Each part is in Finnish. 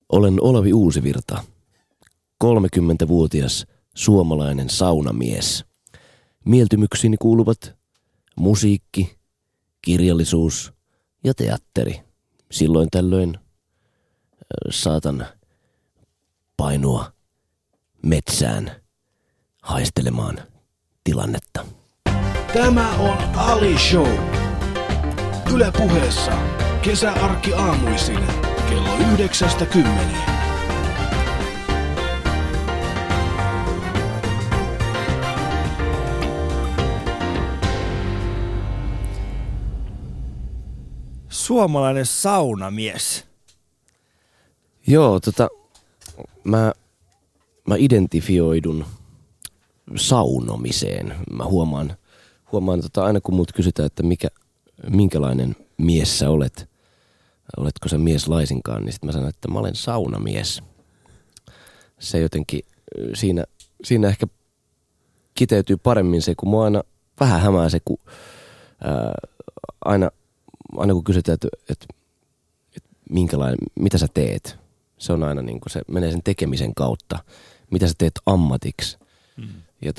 Olen Olavi Uusivirta, 30-vuotias suomalainen saunamies. Mieltymyksiini kuuluvat musiikki, kirjallisuus ja teatteri. Silloin tällöin saatan painua metsään haistelemaan tilannetta. Tämä on Ali Show. Yle Puheessa kesäarkki aamuisin kello 9:10. Suomalainen saunamies. Joo, mä identifioidun saunomiseen. Mä huomaan aina kun multa kysytään, että minkälainen mies sä olet, oletko sä mies laisinkaan, niin sit mä sanon, että mä olen saunamies. Se jotenkin, siinä ehkä kiteytyy paremmin se, kun mua aina vähän hämää se, kun aina kun kysytään, että minkälainen, mitä sä teet, se on aina niin kuin se menee sen tekemisen kautta, mitä sä teet ammatiksi. Ja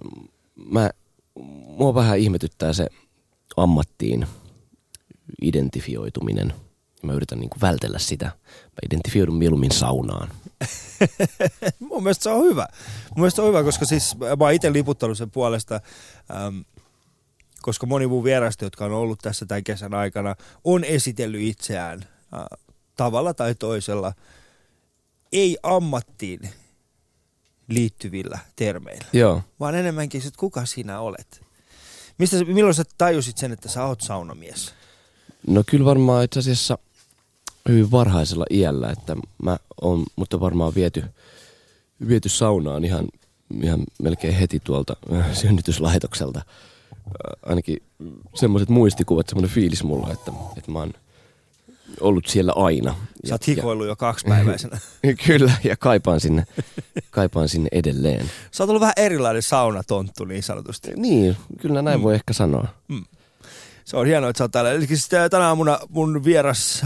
mua vähän ihmetyttää se ammattiin identifioituminen. Mä yritän niin kuin vältellä sitä. Mä identifioidun mieluummin saunaan. Mun mielestä se on hyvä. Koska siis mä oon itse liputtanut sen puolesta, koska moni mun vierasta, jotka on ollut tässä tämän kesän aikana, on esitellyt itseään tavalla tai toisella, ei ammattiin liittyvillä termeillä. Joo. Vaan enemmänkin, että kuka sinä olet. Milloin sä tajusit sen, että sä oot saunamies? No kyllä varmaan itse asiassa hyvin varhaisella iällä, että mut on varmaan viety saunaan ihan melkein heti tuolta synnytyslaitokselta. Ainakin semmoiset muistikuvat, semmoinen fiilis mulla, että mä oon ollut siellä aina. Sä oot hikoillut jo 2-päiväisenä. Kyllä, ja kaipaan sinne edelleen. Sä oot ollut vähän erilainen saunatonttu niin sanotusti. Niin, kyllä näin voi ehkä sanoa. Se on hienoa, että sä oot täällä. Eli tänä aamuna mun vieras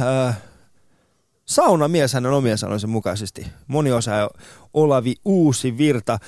saunamies, hän on omien sanoisen mukaisesti. Moniosaaja Olavi Uusivirta.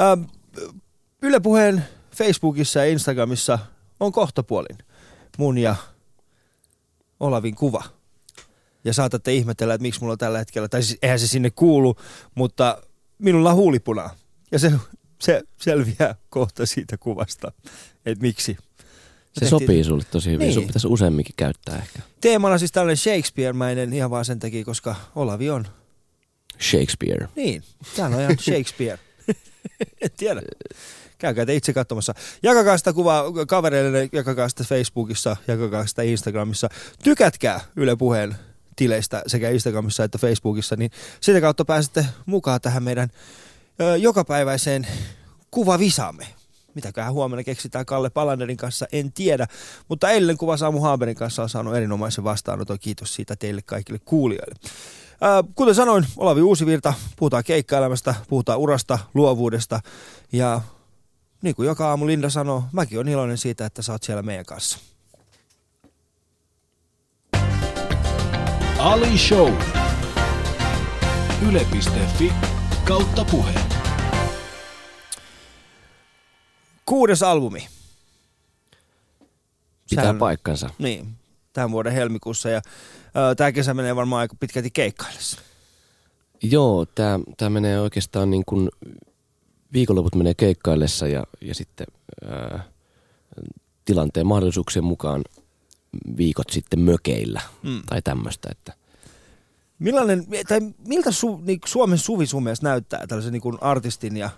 Yle Puheen Facebookissa ja Instagramissa on kohtapuolin mun ja Olavin kuva. Ja saatatte ihmetellä, että miksi mulla on tällä hetkellä, tai siis eihän se sinne kuulu, mutta minulla on huulipunaa. Ja se selviää kohta siitä kuvasta, että miksi. Se sopii sulle tosi hyvin, niin. Sun pitäisi useamminkin käyttää ehkä. Teemana siis tällainen Shakespeare-mäinen ihan vaan sen takia, koska Olavi on. Shakespeare. Niin, täällä on ihan Shakespeare. En tiedä. Käykää te itse katsomassa. Jakakaa sitä kuvaa kavereille, jakakaa sitä Facebookissa, jakakaa sitä Instagramissa. Tykätkää Yle Puheen tileistä sekä Instagramissa että Facebookissa, niin sitä kautta pääsette mukaan tähän meidän jokapäiväiseen kuvavisaamme. Mitäköhän huomenna keksitään Kalle Palanderin kanssa, en tiedä. Mutta eilen kuva Samu Haaberin kanssa on saanut erinomaisen vastaanoton. Kiitos siitä teille kaikille kuulijoille. Kuten sanoin, Olavi Uusivirta, puhutaan keikkaelämästä, puhutaan urasta, luovuudesta ja niin kuin joka aamu Linda sanoo, mäkin olen iloinen siitä, että sä oot siellä meidän kanssa. Ali Show. Yle.fi/puhe. 6. albumi. Pitää paikkansa. Niin, tämän vuoden helmikuussa ja tämä kesä menee varmaan aika pitkälti keikkaillessa. Joo, tää menee oikeastaan niin kuin viikonloput menee keikkaillessa ja sitten tilanteen mahdollisuuksien mukaan viikot sitten mökeillä tai tämmöistä. Että. Miltä Suomen suvi sun mielestä näyttää tällaisen niin kuin artistin ja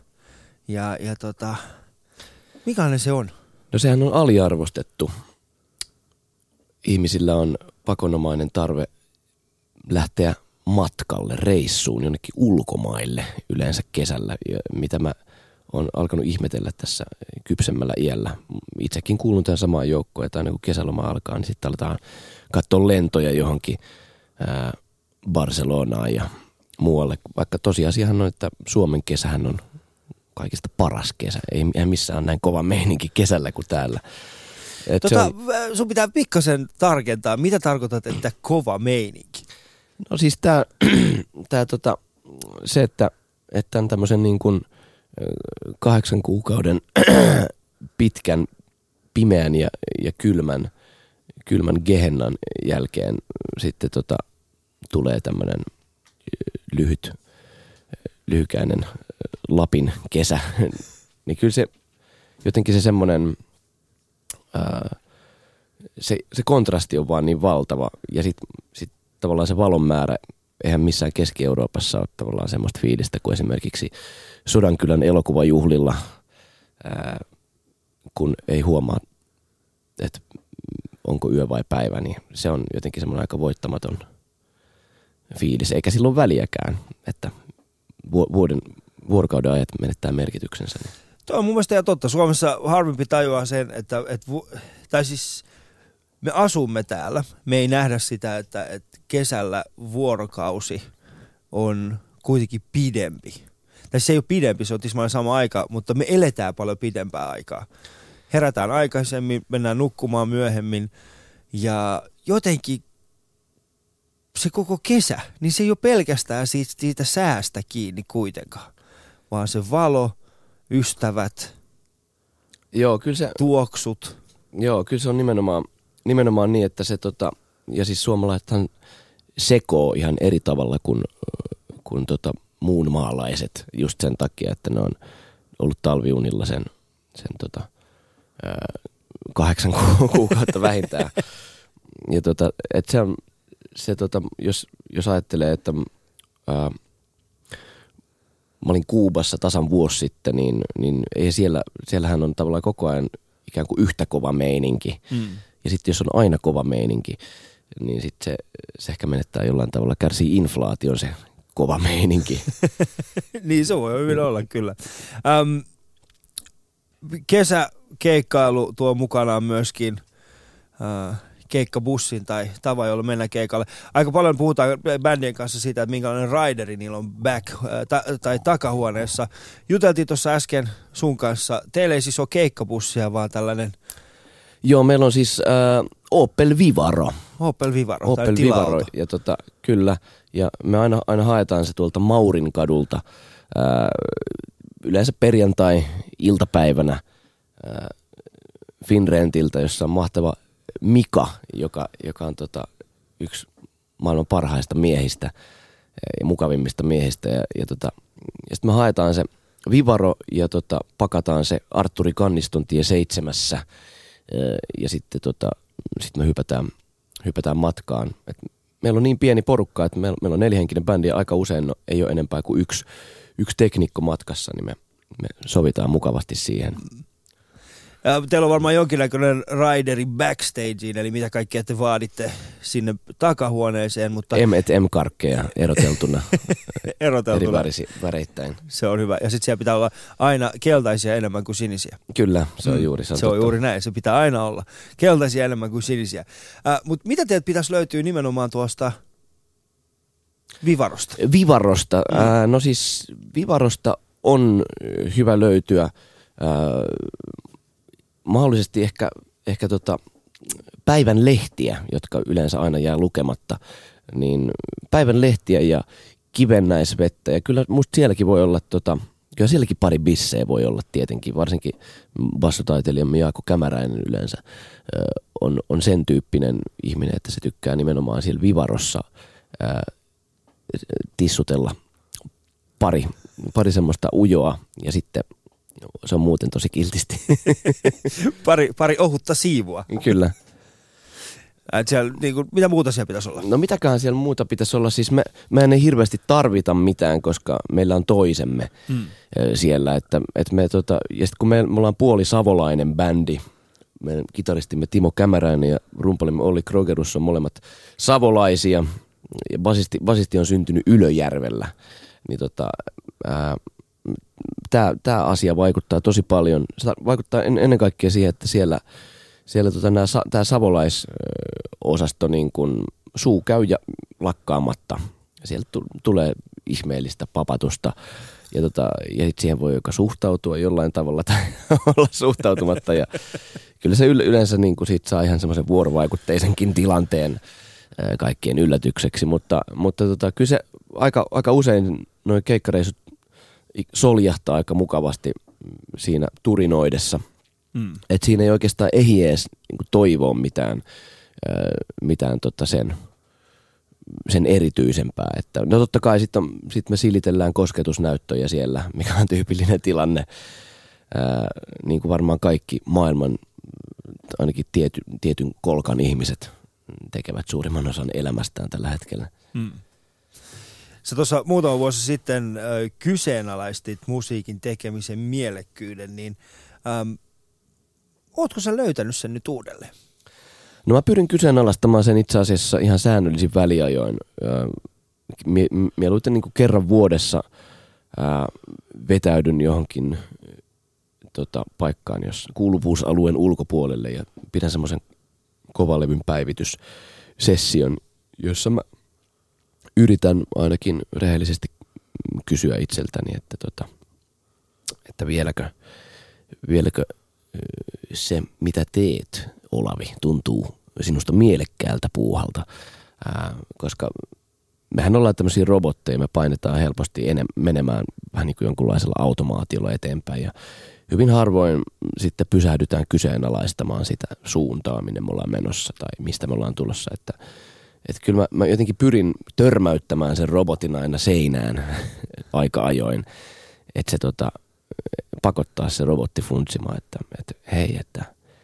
mikälainen se on? No sehän on aliarvostettu. Ihmisillä on pakonomainen tarve lähteä matkalle, reissuun, jonnekin ulkomaille yleensä kesällä, mitä mä oon alkanut ihmetellä tässä kypsemmällä iällä. Itsekin kuulun tähän samaan joukkoon, että aina kun kesäloma alkaa, niin sitten aletaan katsoa lentoja johonkin Barcelonaan ja muualle. Vaikka tosiasiahan on, että Suomen kesähän on kaikista paras kesä. Ei missään ole näin kova meininki kesällä kuin täällä. Sun pitää pikkasen tarkentaa, mitä tarkoitat, että kova meininki? No siis se, että on tämmöisen niin kuin 8 kuukauden pitkän, pimeän ja kylmän gehennan jälkeen sitten tulee tämmöinen lyhykäinen Lapin kesä, niin kyllä se jotenkin se semmoinen, se kontrasti on vaan niin valtava ja sit tavallaan se valon määrä, eihän missään Keski-Euroopassa ole tavallaan semmoista fiilistä kuin esimerkiksi Sodankylän elokuvajuhlilla, kun ei huomaa, että onko yö vai päivä, niin se on jotenkin semmoinen aika voittamaton fiilis, eikä silloin väliäkään, että vuorokauden ajat menettää merkityksensä. Niin. Tuo on mun mielestä ihan totta. Suomessa harvempi tajuaa sen, tai siis me asumme täällä. Me ei nähdä sitä, että kesällä vuorokausi on kuitenkin pidempi. Tai se ei ole pidempi, se on tismalleen sama aika, mutta me eletään paljon pidempää aikaa. Herätään aikaisemmin, mennään nukkumaan myöhemmin ja jotenkin se koko kesä, niin se ei ole pelkästään siitä säästä kiinni kuitenkaan, vaan se valo, ystävät, tuoksut. Joo, kyllä se on nimenomaan niin, että se ja siis suomalaisethan sekoo ihan eri tavalla kuin muun maalaiset just sen takia, että ne on ollut talviunilla sen 8 kuukautta vähintään. Ja että se on jos ajattelee, että mä olin Kuubassa tasan vuosi sitten, niin ei siellähän on tavallaan koko ajan ikään kuin yhtä kova meininki. Ja sitten jos on aina kova meininki, niin sitten se ehkä menettää jollain tavalla, kärsii inflaation se kova meininki. Niin se voi hyvin olla kyllä. Kesäkeikkailu tuo mukanaan myöskin keikkabussin tai tavan, jolla mennään keikalle. Aika paljon puhutaan bändien kanssa siitä, että minkälainen rideri niillä on tai takahuoneessa. Juteltiin tuossa äsken sun kanssa. Teillä ei siis ole keikkabussia, vaan tällainen... Joo, meillä on siis Opel Vivaro. Opel Vivaro. Ja kyllä. Ja me aina haetaan se tuolta Maurin kadulta yleensä perjantai-iltapäivänä Finrentiltä, jossa on mahtava Mika, joka on yksi maailman parhaista miehistä ja mukavimmista miehistä. Ja sitten me haetaan se Vivaro ja pakataan se Artturi Kanniston tie 7. Ja sitten sit me hypätään matkaan. Et meillä on niin pieni porukka, että meillä on 4-henkinen bändi ja aika usein ei ole enempää kuin yksi teknikko matkassa, niin me sovitaan mukavasti siihen. Ja teillä on varmaan jonkinlainen rideri backstageen, eli mitä kaikkea te vaaditte sinne takahuoneeseen, mutta... M&M-karkkeja eroteltuna. Eri väreittäin. Se on hyvä. Ja sitten siellä pitää olla aina keltaisia enemmän kuin sinisiä. Kyllä, se on juuri. Se on juuri näin. Se pitää aina olla keltaisia enemmän kuin sinisiä. Mutta mitä teiltä pitäisi löytyä nimenomaan tuosta Vivarosta? Vivarosta? No siis Vivarosta on hyvä löytyä... mahdollisesti ehkä päivän lehtiä, jotka yleensä aina jää lukematta, niin päivän lehtiä ja kivennäisvettä. Ja kyllä musta sielläkin voi olla, kyllä sielläkin pari bissejä voi olla tietenkin, varsinkin bassotaiteilijamme Jaakko Kämäräinen yleensä on sen tyyppinen ihminen, että se tykkää nimenomaan siellä Vivarossa tissutella pari semmoista ujoa ja sitten se on muuten tosi kiltisti. pari ohutta siivua. Kyllä. Siellä, mitä muuta siellä pitäisi olla? No mitäköhän siellä muuta pitäisi olla? Siis me ei hirveästi tarvita mitään, koska meillä on toisemme siellä. Että me, ja sitten kun me ollaan puolisavolainen bändi, meidän kitaristimme Timo Kämäräinen ja rumpalimme Olli Krogerus on molemmat savolaisia. Ja basisti on syntynyt Ylöjärvellä. Niin Tämä asia vaikuttaa tosi paljon. Se vaikuttaa ennen kaikkea siihen, että siellä tämä savolaisosasto niin kun suu käy ja lakkaamatta. Sieltä tulee ihmeellistä papatusta ja sitten siihen voi joka suhtautua jollain tavalla tai olla suhtautumatta. Ja kyllä se yleensä niin kun siitä saa ihan semmoisen vuorovaikutteisenkin tilanteen kaikkien yllätykseksi, mutta kyllä se aika usein nuo keikkareissut soljahtaa aika mukavasti siinä turinoidessa. Että siinä ei oikeastaan ehdi edes niin toivoa mitään sen erityisempää. Että, no totta kai sitten me silitellään kosketusnäyttöjä siellä, mikä on tyypillinen tilanne. Niin kuin varmaan kaikki maailman, ainakin tietyn kolkan ihmiset tekevät suurimman osan elämästään tällä hetkellä. Sä tuossa muutama vuosi sitten kyseenalaistit musiikin tekemisen mielekkyyden, niin ootko sä löytänyt sen nyt uudelleen? No mä pyrin kyseenalaistamaan sen itse asiassa ihan säännöllisin väliajoin. Mieluiten niin kuin kerran vuodessa vetäydyn johonkin paikkaan, jos kuuluvuusalueen ulkopuolelle ja pidän semmoisen kovalevyn päivityssession, jossa mä yritän ainakin rehellisesti kysyä itseltäni, että vieläkö se, mitä teet, Olavi, tuntuu sinusta mielekkäältä puuhalta, koska mehän ollaan tämmöisiä robotteja, me painetaan helposti menemään vähän niin kuin jonkunlaisella automaatiolla eteenpäin ja hyvin harvoin sitten pysähdytään kyseenalaistamaan sitä suuntaa, minne me ollaan menossa tai mistä me ollaan tulossa, että kyllä mä jotenkin pyrin törmäyttämään sen robotin aina seinään aika ajoin, että se pakottaa se robotti funtsimaan, että hei, että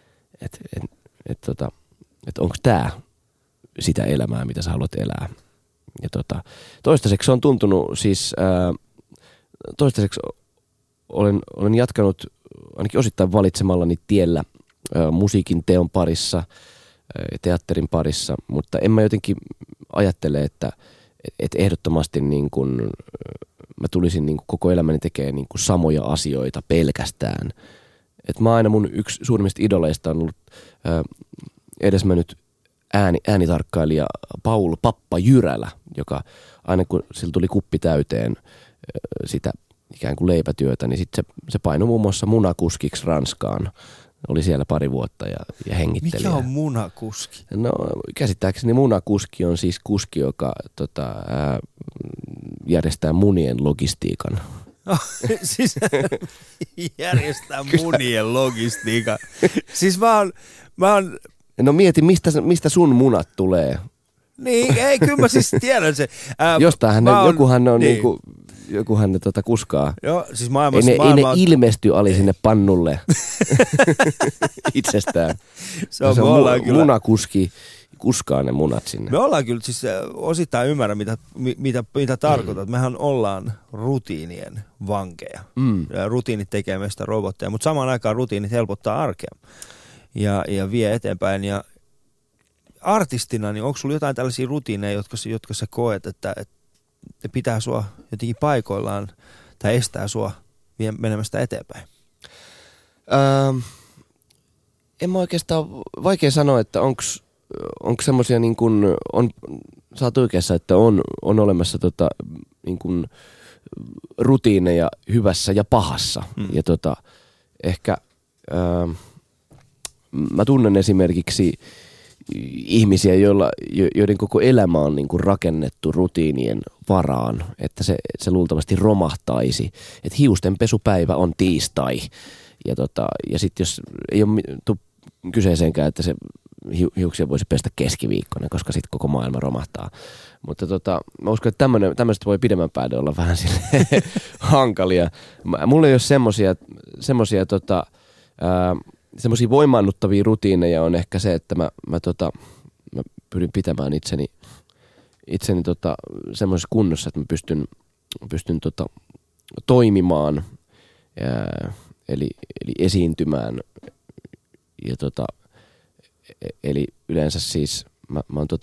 onko tämä sitä elämää, mitä sä haluat elää. Ja toistaiseksi on tuntunut siis, toistaiseksi olen jatkanut ainakin osittain valitsemallani tiellä musiikin teon parissa, teatterin parissa, mutta en mä jotenkin ajattele, että ehdottomasti niin kun mä tulisin niin kun koko elämäni tekemään niin kun samoja asioita pelkästään. Et mä aina mun yksi suurimmista idoleista on ollut edesmennyt äänitarkkailija Paul Pappa Jyrälä, joka aina kun sillä tuli kuppi täyteen sitä ikään kuin leipätyötä, niin sitten se painoi muun muassa munakuskiksi Ranskaan. Oli siellä pari vuotta ja hengitteli. Mikä on munakuski? No käsittääkseni munakuski on siis kuski, joka järjestää munien logistiikan. Siis järjestää munien logistiikan. Siis mä oon... No mieti, mistä sun munat tulee? Niin, ei, kyllä mä siis tiedän se. Jokuhan on niinku... Jokuhan ne kuskaa. Joo, siis ei ne ilmesty ali sinne pannulle itsestään. Se on munakuski, kuskaa ne munat sinne. Me ollaan kyllä, siis osittain ymmärrä, mitä tarkoitat. Mehän ollaan rutiinien vankeja. Rutiinit tekee meistä robotteja, mutta samaan aikaan rutiinit helpottaa arkea ja vie eteenpäin. Ja artistina, niin onko sulla jotain tällaisia rutiineja, jotka sä koet, että ne pitää sua jotenkin paikoillaan tai estää sua menemästä eteenpäin? En mä oikeastaan, vaikea sanoa, että onko semmoisia niin kuin, sä oot oikeassa, että on olemassa niin kuin rutiineja hyvässä ja pahassa. Ja ehkä mä tunnen esimerkiksi ihmisiä, joiden koko elämä on niin kuin rakennettu rutiinien varaan, että se luultavasti romahtaisi. Että hiustenpesupäivä on tiistai. Ja sitten jos ei ole kyseeseenkään, että se hiuksia voisi pestä keskiviikkona, koska sitten koko maailma romahtaa. Mutta mä uskon, että tämmöiset voi pidemmän päälle olla vähän hankalia. Mulla ei ole semmoisia voimaannuttavia rutiineja on ehkä se, että mä pyrin pitämään itseni semmoisessa kunnossa, että mä pystyn toimimaan, eli esiintymään. Ja eli yleensä siis mä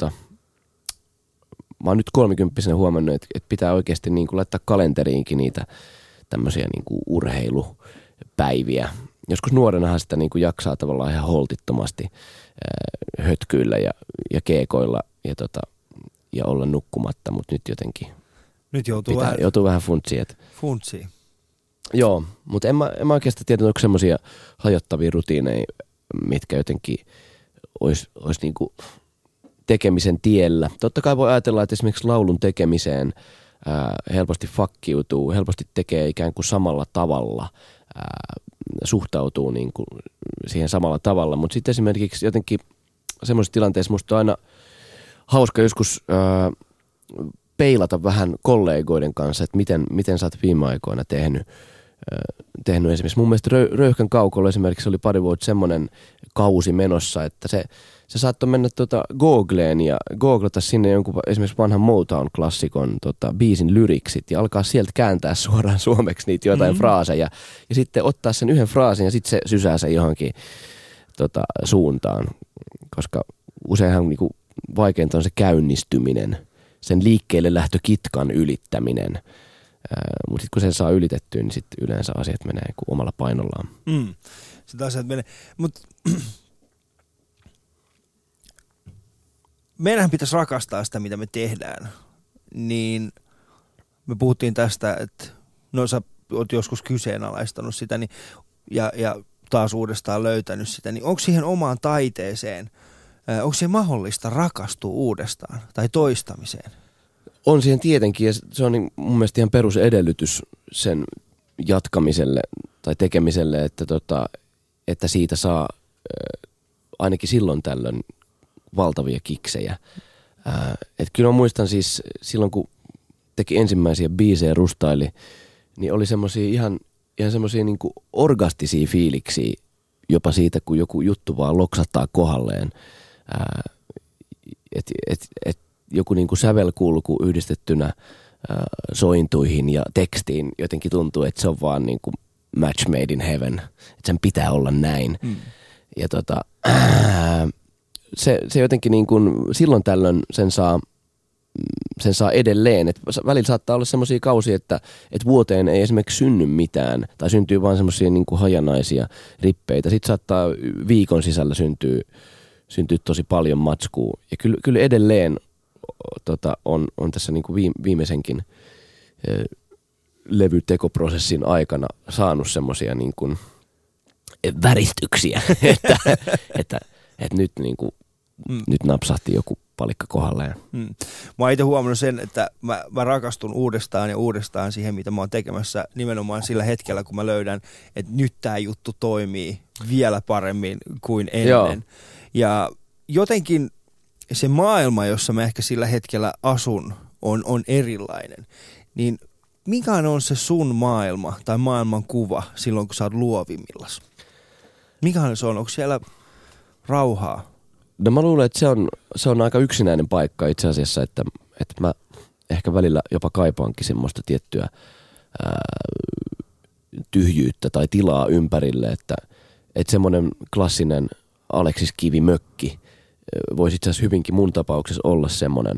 oon nyt 30-vuotiaana huomannut, että pitää oikeasti niin kuin laittaa kalenteriinkin niitä tämmöisiä niin kuin urheilupäiviä. Joskus nuorenahan sitä niin kuin jaksaa tavallaan ihan holtittomasti hötkyillä ja keekoilla ja olla nukkumatta, mutta nyt jotenkin nyt joutuu vähän funtsiin. Funtsiin. Joo, mutta en mä oikeastaan tiedä, onko semmoisia hajottavia rutiineja, mitkä jotenkin olisi niinku tekemisen tiellä. Totta kai voi ajatella, että esimerkiksi laulun tekemiseen helposti fakkiutuu, helposti tekee ikään kuin samalla tavalla, suhtautuu niin kuin siihen samalla tavalla. Mutta sitten esimerkiksi jotenkin semmoisessa tilanteessa musta on aina hauska joskus peilata vähän kollegoiden kanssa, että miten sä oot viime aikoina tehnyt esimerkiksi. Mun mielestä Röyhkän Kaukolla esimerkiksi oli pari vuotta semmoinen kausi menossa, että se saattoi mennä Googleen ja googlata sinne jonkun esimerkiksi vanhan Motown-klassikon biisin lyriksit ja alkaa sieltä kääntää suoraan suomeksi niitä jotain fraaseja ja sitten ottaa sen yhden fraasin ja sitten se sysää sen johonkin suuntaan, koska useinhan niinku vaikeinta on se käynnistyminen, sen liikkeelle lähtökitkan ylittäminen. Mutta sitten kun sen saa ylitettyä, niin sitten yleensä asiat menee omalla painollaan. Sitten asiat menee. Mutta meidänhän pitäisi rakastaa sitä, mitä me tehdään. Niin me puhuttiin tästä, että no sä oot joskus kyseenalaistanut sitä niin, ja taas uudestaan löytänyt sitä. Niin onko siihen omaan taiteeseen, onko siihen mahdollista rakastua uudestaan tai toistamiseen? On siihen tietenkin, ja se on mun mielestä ihan perusedellytys sen jatkamiselle tai tekemiselle, että siitä saa ainakin silloin tällöin valtavia kiksejä. Et kyllä mä muistan siis silloin, kun teki ensimmäisiä biisejä, rustaili, niin oli semmosia ihan semmosia niinku orgastisia fiiliksiä jopa siitä, kun joku juttu vaan loksattaa kohdalleen. Joku niinku sävelkulku yhdistettynä sointuihin ja tekstiin jotenkin tuntuu, että se on vaan niinku match made in heaven. Että sen pitää olla näin. Ja se jotenkin niin kuin silloin tällöin sen saa edelleen. Et välillä saattaa olla semmoisia kausia, että vuoteen ei esimerkiksi synny mitään tai syntyy vaan semmoisia niin kuin hajanaisia rippeitä. Sitten saattaa viikon sisällä syntyy tosi paljon matskua. Ja kyllä edelleen on tässä niin kuin viimeisenkin levytekoprosessin aikana saanut semmoisia niin kuin väristyksiä, että nyt niin kuin nyt napsahti joku palikka kohdalleen. Mä oon itse huomannut sen, että mä rakastun uudestaan ja uudestaan siihen, mitä mä oon tekemässä nimenomaan sillä hetkellä, kun mä löydän, että nyt tää juttu toimii vielä paremmin kuin ennen. Joo. Ja jotenkin se maailma, jossa mä ehkä sillä hetkellä asun, on erilainen. Niin mikä on se sun maailma tai maailman kuva silloin, kun sä oot luovimmillas? Mikähän se on? Onko siellä rauhaa? No mä luulen, että se on aika yksinäinen paikka itse asiassa, että mä ehkä välillä jopa kaipaankin semmoista tiettyä tyhjyyttä tai tilaa ympärille, että semmoinen klassinen Aleksis Kivi-mökki voisi itse asiassa hyvinkin mun tapauksessa olla semmoinen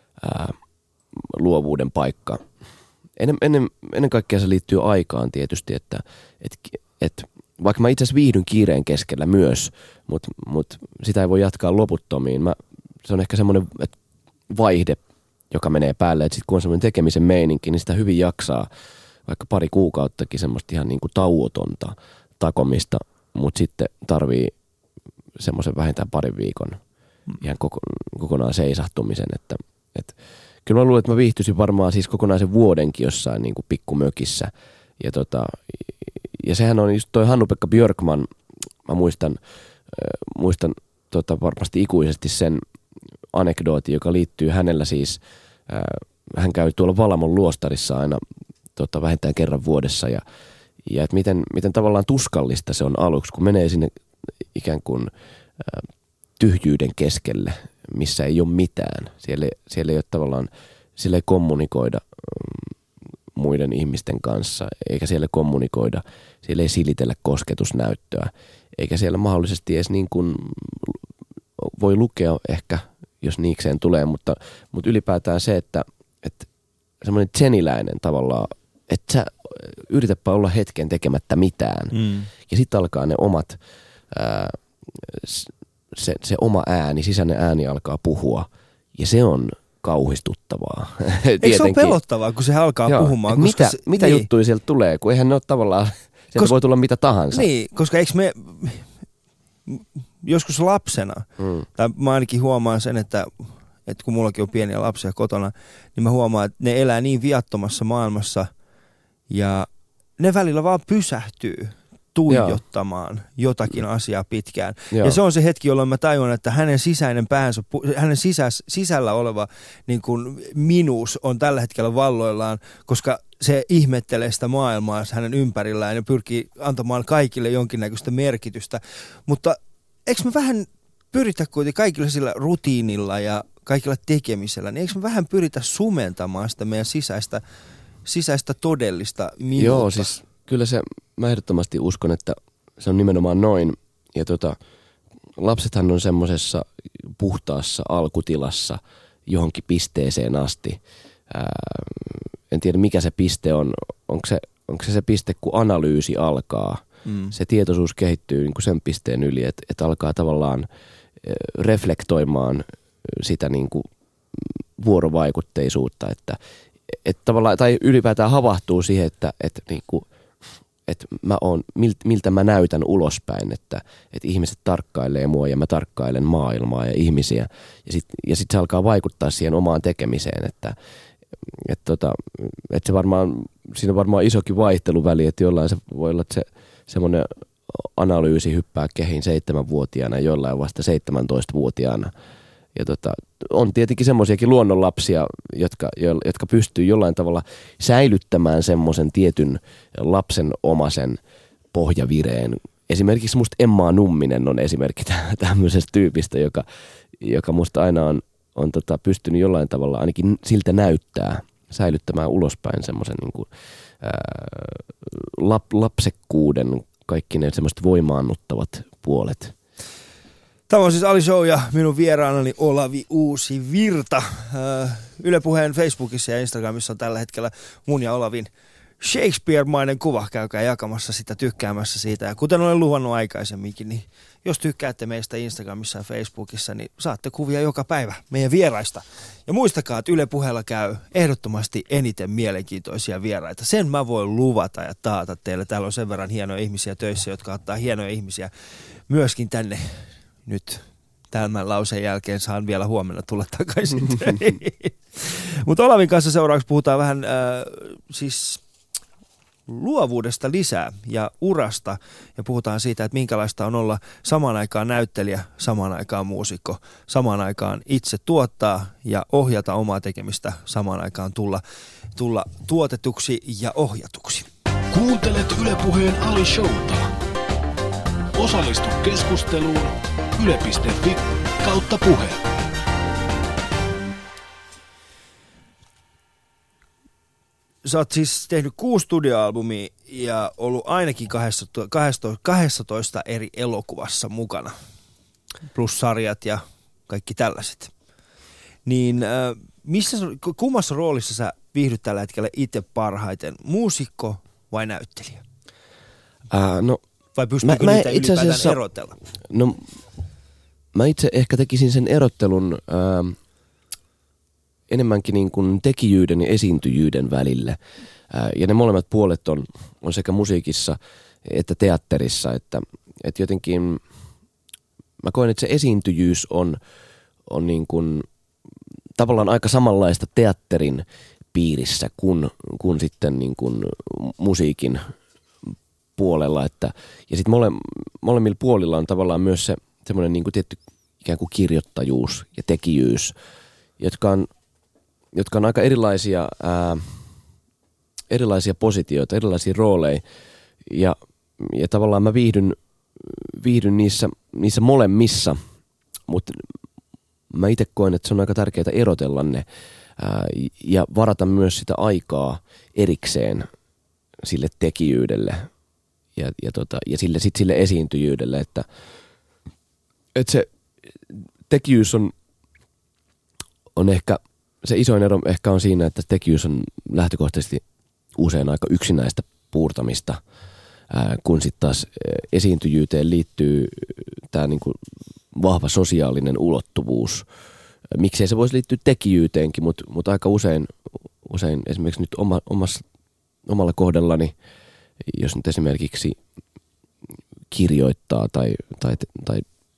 luovuuden paikka. Ennen kaikkea se liittyy aikaan tietysti, että vaikka mä itse asiassa viihdyn kiireen keskellä myös, mutta sitä ei voi jatkaa loputtomiin. Se on ehkä semmoinen vaihde, joka menee päälle, että sitten kun on semmoinen tekemisen meininki, niin sitä hyvin jaksaa vaikka pari kuukauttakin semmoista ihan niin kuin tauotonta takomista, mutta sitten tarvii semmoisen vähintään parin viikon ihan kokonaan seisahtumisen, että kyllä mä luulen, että mä viihtyisin varmaan siis kokonaisen vuodenkin jossain niin kuin pikkumökissä. Ja sehän on just toi Hannu-Pekka Björkman, mä muistan varmasti ikuisesti sen anekdootin, joka liittyy hänellä siis, hän käy tuolla Valamon luostarissa aina vähintään kerran vuodessa ja että miten tavallaan tuskallista se on aluksi, kun menee sinne ikään kuin tyhjyyden keskelle, missä ei ole mitään. Siellä ei ole tavallaan, siellä ei kommunikoida muiden ihmisten kanssa, eikä siellä kommunikoida, siellä ei silitellä kosketusnäyttöä, eikä siellä mahdollisesti edes niin kuin voi lukea ehkä, jos niikseen tulee, mutta ylipäätään se, että semmoinen tseniläinen tavallaan, että sä yritäpä olla hetken tekemättä mitään, ja sitten alkaa ne omat, se oma ääni, sisäinen ääni alkaa puhua, ja se on kauhistuttavaa. Eikö se ole pelottavaa, kun se alkaa puhumaan? Koska mitä niin. Juttuja sieltä tulee, kun eihän ne ole tavallaan, sieltä voi tulla mitä tahansa. Niin, koska eikö joskus lapsena, tai mä ainakin huomaan sen, että kun mullakin on pieniä lapsia kotona, niin mä huomaan, että ne elää niin viattomassa maailmassa ja ne välillä vaan pysähtyy tuijottamaan jotakin asiaa pitkään. Joo. Ja se on se hetki, jolloin mä tajun, että hänen sisäinen päänsä, hänen sisällä oleva niin kuin minuus on tällä hetkellä valloillaan, koska se ihmettelee sitä maailmaa hänen ympärillään ja pyrkii antamaan kaikille jonkinnäköistä merkitystä. Mutta eikö me vähän pyritä kuitenkin kaikilla sillä rutiinilla ja kaikilla tekemisellä, niin eikö me vähän pyritä sumentamaan sitä meidän sisäistä todellista minuutta? Joo, siis kyllä mä ehdottomasti uskon, että se on nimenomaan noin. Ja lapsethan on semmoisessa puhtaassa alkutilassa johonkin pisteeseen asti. En tiedä mikä se piste on. Onko se piste, kun analyysi alkaa. Se tietoisuus kehittyy niin kuin sen pisteen yli, että alkaa tavallaan reflektoimaan sitä niin kuin vuorovaikutteisuutta, että tavallaan, tai ylipäätään havahtuu siihen, että niin kuin, että mä oon, miltä mä näytän ulospäin, että ihmiset tarkkailee mua ja mä tarkkailen maailmaa ja ihmisiä. Ja sit se alkaa vaikuttaa siihen omaan tekemiseen, että se varmaan, siinä on varmaan isokin vaihteluväli, että jollain se voi olla, että se semmoinen analyysi hyppää kehiin 7-vuotiaana, jollain vasta 17-vuotiaana. Ja on tietenkin semmoisiakin luonnonlapsia, jotka pystyy jollain tavalla säilyttämään semmoisen tietyn lapsen omasen pohjavireen. Esimerkiksi musta Emma Numminen on esimerkki tämmöisestä tyypistä, joka musta aina on pystynyt jollain tavalla, ainakin siltä näyttää, säilyttämään ulospäin semmoisen niin kuin, lapsekkuuden, kaikki ne semmoiset voimaannuttavat puolet. Tämä on siis Ali Show ja minun vieraanani Olavi Uusivirta. Yle Puheen Facebookissa ja Instagramissa on tällä hetkellä mun ja Olavin Shakespeare-mainen kuva. Käykää jakamassa sitä, tykkäämässä siitä. Ja kuten olen luvannut aikaisemminkin, niin jos tykkäätte meistä Instagramissa ja Facebookissa, niin saatte kuvia joka päivä meidän vieraista. Ja muistakaa, että Yle Puheella käy ehdottomasti eniten mielenkiintoisia vieraita. Sen mä voin luvata ja taata teille. Täällä on sen verran hienoja ihmisiä töissä, jotka ottaa hienoja ihmisiä myöskin tänne. Nyt tämän lauseen jälkeen saan vielä huomenna tulla takaisin. Mutta Olavin kanssa seuraavaksi puhutaan vähän siis luovuudesta lisää ja urasta. Ja puhutaan siitä, että minkälaista on olla samaan aikaan näyttelijä, samaan aikaan muusikko, samaan aikaan itse tuottaa ja ohjata omaa tekemistä, samaan aikaan tulla tuotetuksi ja ohjatuksi. Kuuntelet Yle Puheen Ali Showta. Osallistu keskusteluun yle.fi/puhe. Sä oot siis tehnyt 6 studioalbumia ja ollut ainakin 12 eri elokuvassa mukana. Plus sarjat ja kaikki tällaiset. Niin kummassa roolissa sä viihdyt tällä hetkellä itse parhaiten? Muusikko vai näyttelijä? Vai pystyykö niitä ylipäätään erotella? No, mä itse ehkä tekisin sen erottelun enemmänkin niin kuin tekijyyden ja esiintyjyyden välillä. Ja ne molemmat puolet on sekä musiikissa että teatterissa. Että jotenkin mä koen, että se esiintyjyys on niin kuin tavallaan aika samanlaista teatterin piirissä kuin sitten niin kuin musiikin puolella, ja sitten molemmilla puolilla on tavallaan myös se semmoinen niin kuin tietty ikään kuin kirjoittajuus ja tekijyys, jotka on aika erilaisia positioita, erilaisia rooleja, ja tavallaan mä viihdyn niissä molemmissa, mutta mä itse koen, että se on aika tärkeää erotella ne ja varata myös sitä aikaa erikseen sille tekijyydelle ja sille esiintyjyydelle, että se tekijyys on ehkä, se isoin ero ehkä on siinä, että tekijyys on lähtökohtaisesti usein aika yksinäistä puurtamista, kun sitten taas esiintyjyyteen liittyy tämä niinku vahva sosiaalinen ulottuvuus. Miksei se voisi liittyä tekijyyteenkin, mutta aika usein esimerkiksi nyt omalla kohdallani, jos nyt esimerkiksi kirjoittaa tai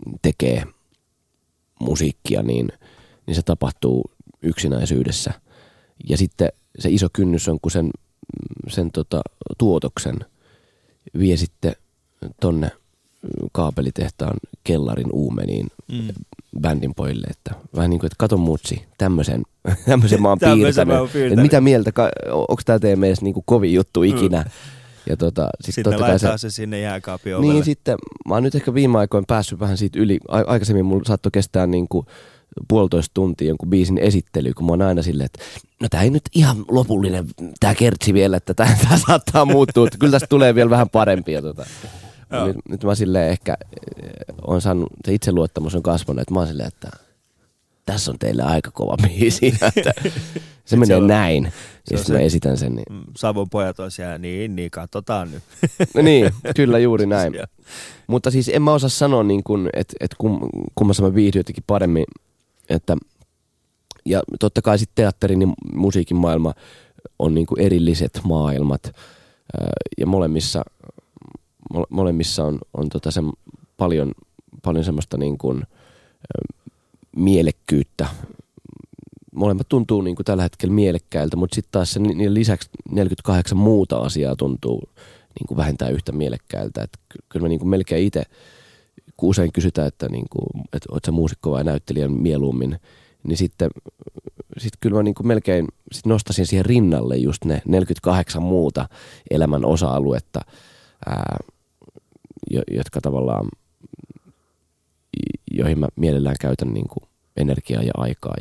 tekee musiikkia, niin se tapahtuu yksinäisyydessä. Ja sitten se iso kynnys on, kun sen tuotoksen vie sitten tonne kaapelitehtaan kellarin uumeniin bändin pojille, että vähän niin kuin, että kato mutsi, tämmöisen mä oon piirtänyt. Että mitä mieltä, onko tää teidän mielestä niin kuin kovin juttu ikinä? Ja sitten laittaa se sinne jääkaapin ovelle. Niin sitten, mä oon nyt ehkä viime aikoina päässyt vähän siitä yli. Aikaisemmin mulla saattoi kestää niin kuin 1,5 tuntia jonkun biisin esittely, kun mä oon aina silleen, että no tää ei nyt ihan lopullinen, tää kertsi vielä, että tää saattaa muuttua, että kyllä tästä tulee vielä vähän parempia. Nyt mä silleen ehkä on saanut, se itseluottamus on kasvanut, että mä oon silleen, että tässä on teille aika kova biisi, että se menee näin, ja sitten mä esitän sen. Niin. Savon pojat on siellä, niin, katsotaan nyt. No niin, kyllä juuri näin. Mutta siis en mä osaa sanoa, niin että kummassa mä viihdyin jotenkin paremmin, että ja totta kai sitten teatterin ja musiikin maailma on niin kuin erilliset maailmat, ja molemmissa on sen paljon semmoista niin kuin mielekkyyttä. Molemmat tuntuu niin kuin tällä hetkellä mielekkäiltä, mutta sitten taas niiden lisäksi 48 muuta asiaa tuntuu niin kuin vähintään yhtä mielekkäiltä. Että kyllä mä niin kuin melkein itse, kun usein kysytään, että, niin kuin, että oot sä muusikko vai näyttelijä mieluummin, niin sitten kyllä mä niin kuin melkein sit nostasin siihen rinnalle just ne 48 muuta elämän osa-aluetta, jotka tavallaan, joihin mä mielellään käytän niin kuin energiaa ja aikaa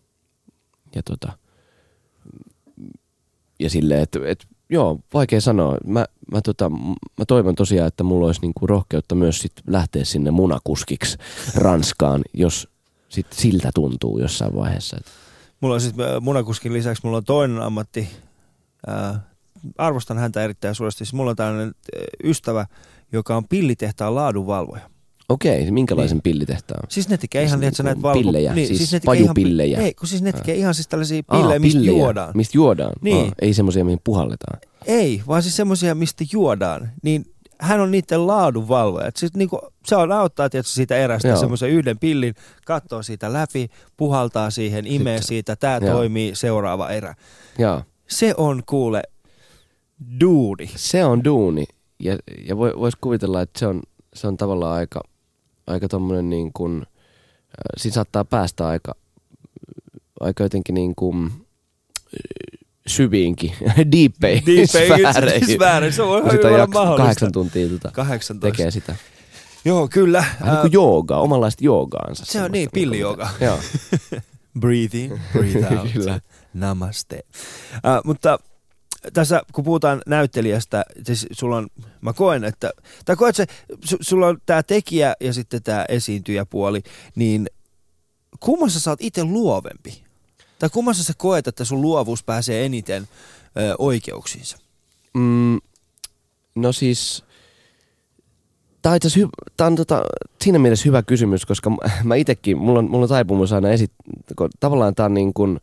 ja silleen, että joo, vaikea sanoa. Mä toivon tosiaan, että mulla olisi niin kuin rohkeutta myös sit lähteä sinne munakuskiksi Ranskaan, jos sit siltä tuntuu jossain vaiheessa. Mulla on sitten munakuskin lisäksi, mulla on toinen ammatti. Arvostan häntä erittäin suuresti. Siis mulla on tällainen ystävä, joka on pillitehtaan laadunvalvoja. Okei, minkälaisen pillitehtaan? Siis ne tekee ihan niin, että sä näet pillejä, niin, siis pajupillejä. Ei, kun siis ne tekee ihan siis tällaisia pillejä, mistä juodaan. Mistä juodaan? Niin. Ei semmoisia, mihin puhalletaan. Ei, vaan siis semmoisia, mistä juodaan. Niin hän on niiden laadunvalvoja. Siis niinku, se on auttaa tietysti siitä erästä semmoisen yhden pillin, katsoo siitä läpi, puhaltaa siihen, imee siitä, tää toimii, seuraava erä. Joo. Se on kuule duuni. Se on duuni. Ja vois kuvitella, että se on tavallaan aika tommonen niin kuin, siinä saattaa päästä aika jotenkin niin kuin syviinkin, deepeihin sfääreihin. Se on ihan mahdollista. 8 tuntia 18. tekee sitä. Joo, kyllä. Vähän niin kuin joogaa, omanlaista joogaansa. Se on niin, pillijooga. Joo. Breathe in, breathe out. Kyllä. Namaste. Mutta tässä, kun puhutaan näyttelijästä, siis sulla on, mä koen, että, tai koet se, sulla on tää tekijä ja sitten tää esiintyjäpuoli, niin kummassa sä oot itse luovempi? Tai kummassa sä koet, että sun luovuus pääsee eniten oikeuksiinsa? No siis, tää on siinä mielessä hyvä kysymys, koska mä itekin, mulla on taipumus aina tavallaan tää on niin kuin,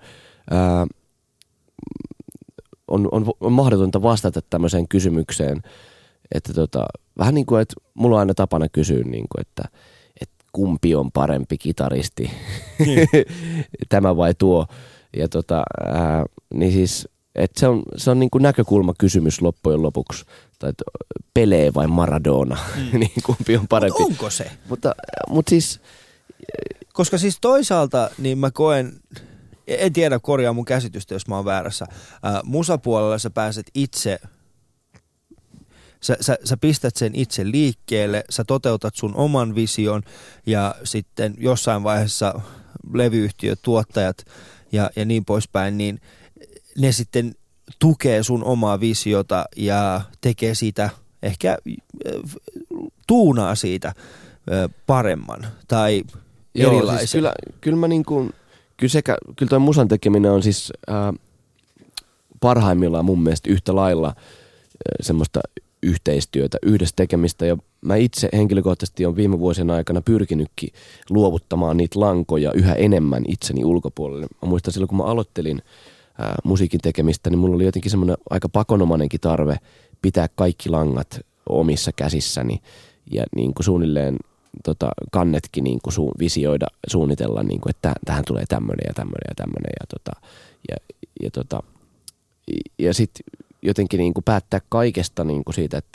on mahdotonta vastata tämmöiseen kysymykseen, että vähän niin kuin, että mulla on aina tapana kysyä, niin kuin, että kumpi on parempi kitaristi, tämä vai tuo, ja niin siis, että se on niin kuin näkökulmakysymys loppujen lopuksi, tai Pelé vai Maradona, niin kumpi on parempi. Mutta onko se? Mutta siis, koska siis toisaalta, niin mä koen, en tiedä, korjaa mun käsitystä, jos mä oon väärässä. Musapuolella sä pääset itse, sä pistät sen itse liikkeelle, sä toteutat sun oman vision ja sitten jossain vaiheessa levyyhtiöt, tuottajat ja niin poispäin, niin ne sitten tukee sun omaa visiota ja tekee siitä, ehkä tuunaa siitä paremman tai erilaisen. Siis kyllä mä niin kuin, kyllä toi musan tekeminen on siis parhaimmillaan mun mielestä yhtä lailla semmoista yhteistyötä, yhdessä tekemistä. Ja mä itse henkilökohtaisesti olen viime vuosien aikana pyrkinytkin luovuttamaan niitä lankoja yhä enemmän itseni ulkopuolelle. Mä muistan silloin, kun mä aloittelin musiikin tekemistä, niin mulla oli jotenkin semmoinen aika pakonomainenkin tarve pitää kaikki langat omissa käsissäni ja niin kuin suunnilleen kannetkin niin kuin visioida, suunnitella, niin kuin, että tähän tulee tämmöinen ja tämmöinen ja tämmöinen ja sitten jotenkin niin kuin päättää kaikesta niin kuin siitä,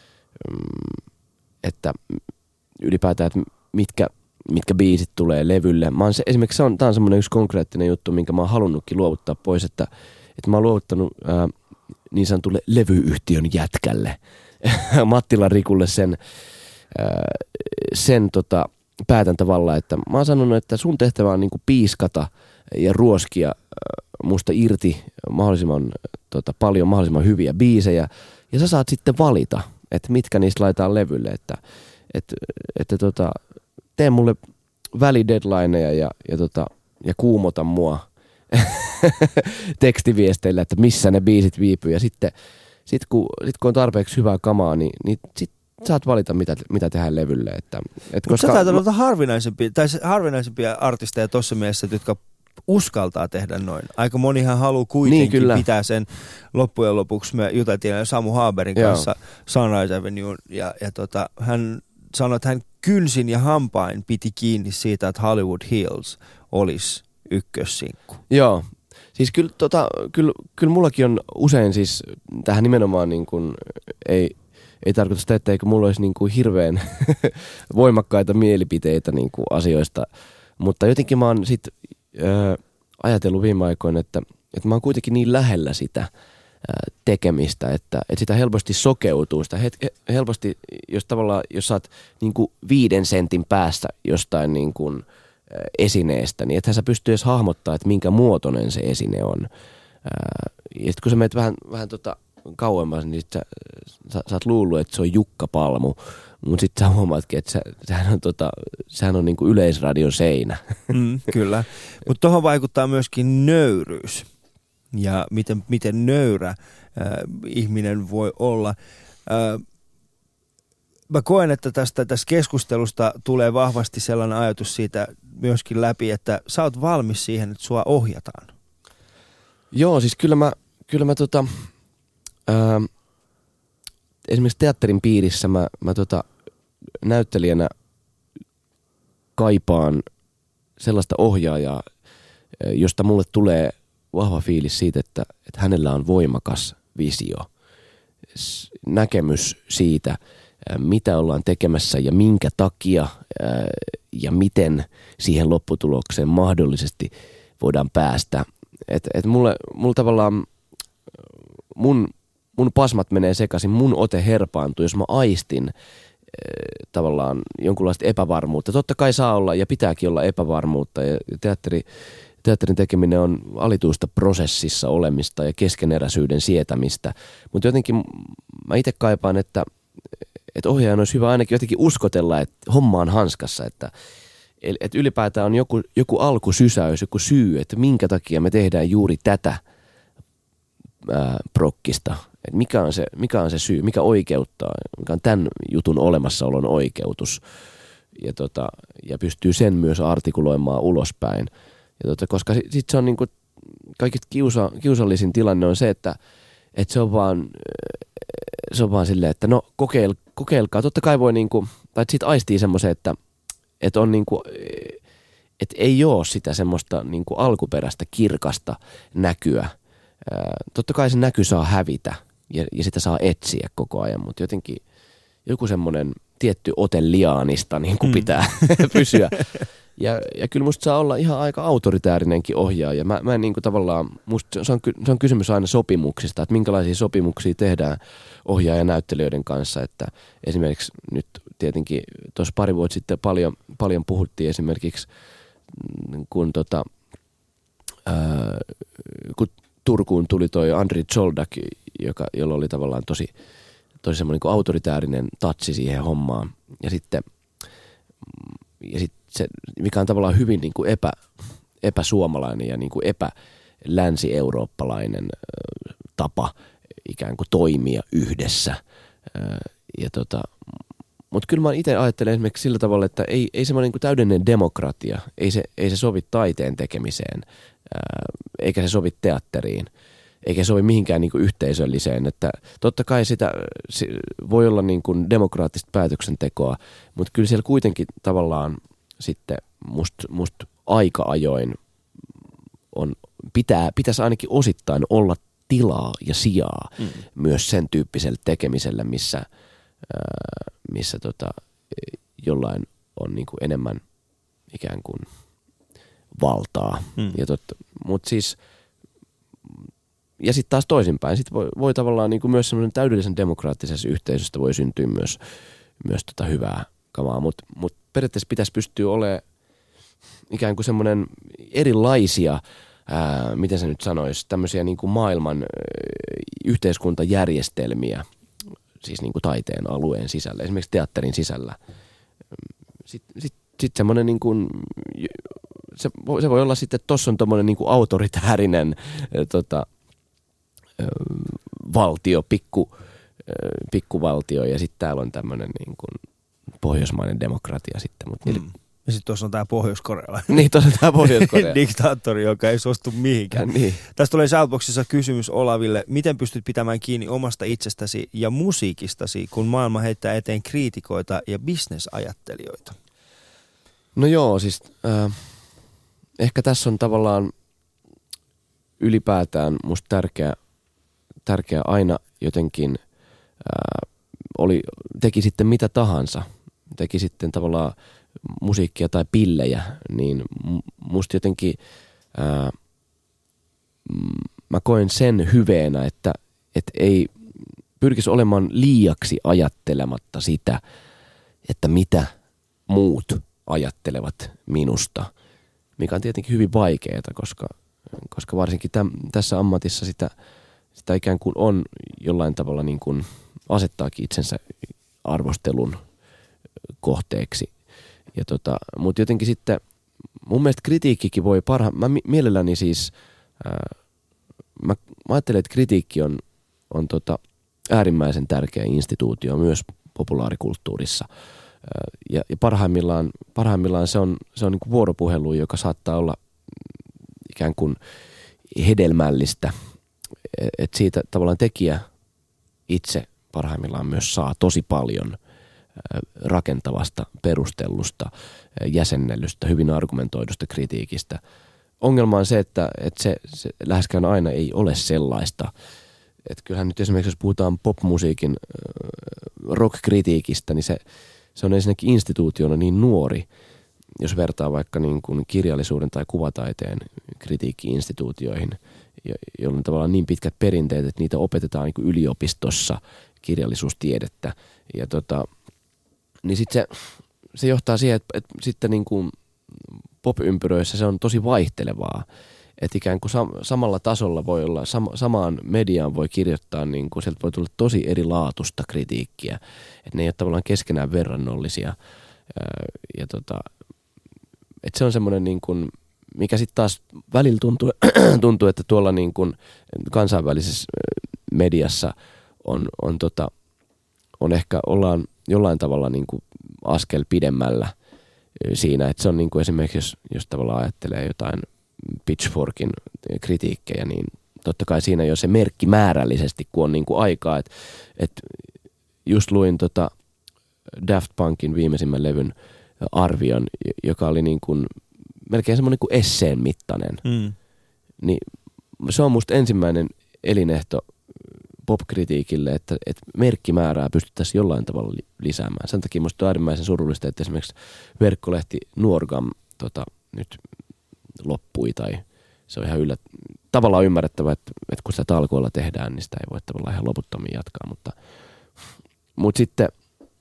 että ylipäätään, että mitkä biisit tulee levylle. Esimerkiksi tämä on semmoinen yksi konkreettinen juttu, minkä mä oon halunnutkin luovuttaa pois, että mä oon luovuttanut niin sanotulle levyyhtiön jätkälle, Mattilan Rikulle sen päätäntävalla, että mä oon sanonut, että sun tehtävä on niinku piiskata ja ruoskia musta irti mahdollisimman paljon mahdollisimman hyviä biisejä, ja sä saat sitten valita, että mitkä niistä laitetaan levylle, että tee mulle välideadlineja ja kuumota mua tekstiviesteillä, että missä ne biisit viipyy, ja sitten kun on tarpeeksi hyvää kamaa, niin sit saat valita, mitä tehdään levylle. Koska sä taitaa olla harvinaisempia artisteja tuossa mielessä, jotka uskaltaa tehdä noin. Aika monihan haluaa kuitenkin pitää sen loppujen lopuksi. Me juteltiin Samu Haberin kanssa Sunrise Avenue, ja hän sanoi, että hän kynsin ja hampain piti kiinni siitä, että Hollywood Hills olisi ykkössinkku. Joo. Siis kyllä mullakin on usein siis tähän nimenomaan niin kuin ei tarkoita sitä, että eikö mulla olisi niin kuin hirveän voimakkaita mielipiteitä niin kuin asioista, mutta jotenkin mä oon sit ajatellut viime aikoina, että mä oon kuitenkin niin lähellä sitä tekemistä, että sitä helposti sokeutuu, sitä helposti, jos sä oot niin kuin 5 sentin päässä jostain niin kuin esineestä, niin ethän sä pysty edes hahmottaa, että minkä muotoinen se esine on. Ja sitten kun sä menet vähän kauemmas, niin sä oot luullut, että se on Jukka Palmu, mutta sitten sä huomaatkin, että sehän on niinku Yleisradion seinä. Kyllä, mutta tuohon vaikuttaa myöskin nöyryys ja miten nöyrä ihminen voi olla. Mä koen, että tästä keskustelusta tulee vahvasti sellainen ajatus siitä myöskin läpi, että sä oot valmis siihen, että sua ohjataan. Joo, siis kyllä mä esimerkiksi teatterin piirissä mä näyttelijänä kaipaan sellaista ohjaajaa, josta mulle tulee vahva fiilis siitä, että hänellä on voimakas visio, näkemys siitä, mitä ollaan tekemässä ja minkä takia ja miten siihen lopputulokseen mahdollisesti voidaan päästä. Et mulla tavallaan mun pasmat menee sekaisin, mun ote herpaantuu, jos mä aistin tavallaan jonkunlaista epävarmuutta. Totta kai saa olla ja pitääkin olla epävarmuutta, ja teatterin tekeminen on alituista prosessissa olemista ja keskeneräisyyden sietämistä, mutta jotenkin mä itse kaipaan, että ohjaajan olisi hyvä ainakin jotenkin uskotella, että homma on hanskassa, että ylipäätään on joku alkusysäys, joku syy, että minkä takia me tehdään juuri tätä prokkista. Et mikä on se syy, mikä oikeuttaa, mikä on tämän jutun olemassaolon oikeutus. Ja pystyy sen myös artikuloimaan ulospäin. Koska sitten se on niinku, kaikista kiusallisin tilanne on se, että se on vaan silleen, että no kokeilkaa. Totta kai voi niinku, tai sit aistii semmoisen, että on niinku, että ei ole sitä semmoista niinku alkuperäistä kirkasta näkyä. Totta kai se näky saa hävitä ja sitä saa etsiä koko ajan, mutta jotenkin joku semmoinen tietty ote liaanista niin kuin pitää pysyä. Ja kyllä musta saa olla ihan aika autoritäärinenkin ohjaaja. Mä en niin kuin tavallaan, musta se on kysymys aina sopimuksista, että minkälaisia sopimuksia tehdään ohjaajanäyttelijöiden kanssa. Että esimerkiksi nyt tietenkin tuossa pari vuotta sitten paljon puhuttiin esimerkiksi, kun Turkuun tuli toi Andriy Zoldak, jolla oli tavallaan tosi semmoinen niin kuin autoritäärinen tatsi siihen hommaan. Ja sitten se, mikä on tavallaan hyvin niin kuin epäsuomalainen ja niin kuin epälänsi-eurooppalainen tapa ikään kuin toimia yhdessä. Mutta kyllä mä itse ajattelen esimerkiksi sillä tavalla, että ei semmoinen niin kuin täydellinen demokratia, ei se sovi taiteen tekemiseen, eikä se sovi teatteriin. eikä sovi mihinkään niin kuin yhteisölliseen. Että totta kai sitä voi olla niin kuin demokraattista päätöksentekoa, mutta kyllä siellä kuitenkin tavallaan sitten musta aika ajoin pitäisi ainakin osittain olla tilaa ja sijaa myös sen tyyppiselle tekemiselle, missä jollain on niin kuin enemmän ikään kuin valtaa. Mutta siis, ja sitten taas toisinpäin, sit voi tavallaan niin kuin myös semmoinen täydellisen demokraattisessa yhteisöstä voi syntyä myös hyvää kamaa, mutta periaatteessa pitäisi pystyä olemaan ikään kuin semmoinen erilaisia, miten se nyt sanoisi, tämmöisiä niin kuin maailman yhteiskuntajärjestelmiä, siis niin kuin taiteen alueen sisällä, esimerkiksi teatterin sisällä. Sitten semmoinen niin kuin, se voi olla sitten, että tossa on tommoinen niin kuin autoritäärinen valtio, pikkuvaltio, ja sitten täällä on tämmöinen niin kuin pohjoismainen demokratia sitten. Ja sitten tuossa on tämä pohjois-korealainen. Niin, tuossa on tämä Pohjois-Korea. Diktaattori, joka ei suostu mihinkään. Niin. Tästä tulee Shoutboxissa kysymys Olaville. Miten pystyt pitämään kiinni omasta itsestäsi ja musiikistasi, kun maailma heittää eteen kriitikoita ja bisnesajattelijoita? No joo, siis ehkä tässä on tavallaan ylipäätään musta tärkeä aina jotenkin, teki sitten mitä tahansa, teki sitten tavallaan musiikkia tai pillejä, niin musta jotenkin mä koen sen hyveenä, että ei pyrkisi olemaan liiaksi ajattelematta sitä, että mitä muut ajattelevat minusta, mikä on tietenkin hyvin vaikeaa, koska varsinkin tässä ammatissa sitä ikään kuin on jollain tavalla niin kuin asettaakin itsensä arvostelun kohteeksi. Mutta jotenkin sitten mun mielestä kritiikkikin voi mä mielelläni siis, mä ajattelen, että kritiikki on äärimmäisen tärkeä instituutio myös populaarikulttuurissa. Ja parhaimmillaan se on niin kuin vuoropuhelu, joka saattaa olla ikään kuin hedelmällistä, että siitä tavallaan tekijä itse parhaimmillaan myös saa tosi paljon rakentavasta, perustellusta, jäsennellystä, hyvin argumentoidusta kritiikistä. Ongelma on se, että se läheskään aina ei ole sellaista. Että kyllähän nyt esimerkiksi, jos puhutaan popmusiikin rock-kritiikistä, niin se on ensinnäkin instituutiona niin nuori, jos vertaa vaikka niin kuin kirjallisuuden tai kuvataiteen kritiikki-instituutioihin, jolloin tavallaan niin pitkät perinteet, että niitä opetetaan niin kuin yliopistossa kirjallisuustiedettä. Ja niin sitten se johtaa siihen, että sitten niin kuin pop-ympyröissä se on tosi vaihtelevaa. Että ikään kuin samalla tasolla voi olla, samaan mediaan voi kirjoittaa, niin kuin sieltä voi tulla tosi erilaatuista kritiikkiä. Että ne ei ole tavallaan keskenään verrannollisia. Ja että se on semmoinen, niin kuin, mikä sitten taas välillä tuntuu, että tuolla niin kuin kansainvälisessä mediassa on ehkä ollaan jollain tavalla niin kuin askel pidemmällä siinä, että se on niin kuin esimerkiksi, jos tavallaan ajattelee jotain Pitchforkin kritiikkejä, niin totta kai siinä jo se merkki määrällisesti, kun on niin kuin aikaa, että just luin Daft Punkin viimeisimmän levyn arvion, joka oli niin kuin melkein semmoinen kuin esseen mittainen. Niin se on musta ensimmäinen elinehto popkritiikille, että merkkimäärää pystyttäisiin jollain tavalla lisäämään. Sen takia musta on äärimmäisen surullista, että esimerkiksi verkkolehti Nuorgam nyt loppui, tai se on ihan tavallaan ymmärrettävä, että kun sitä talkoilla tehdään, niin sitä ei voi tavallaan ihan loputtomiin jatkaa, mutta sitten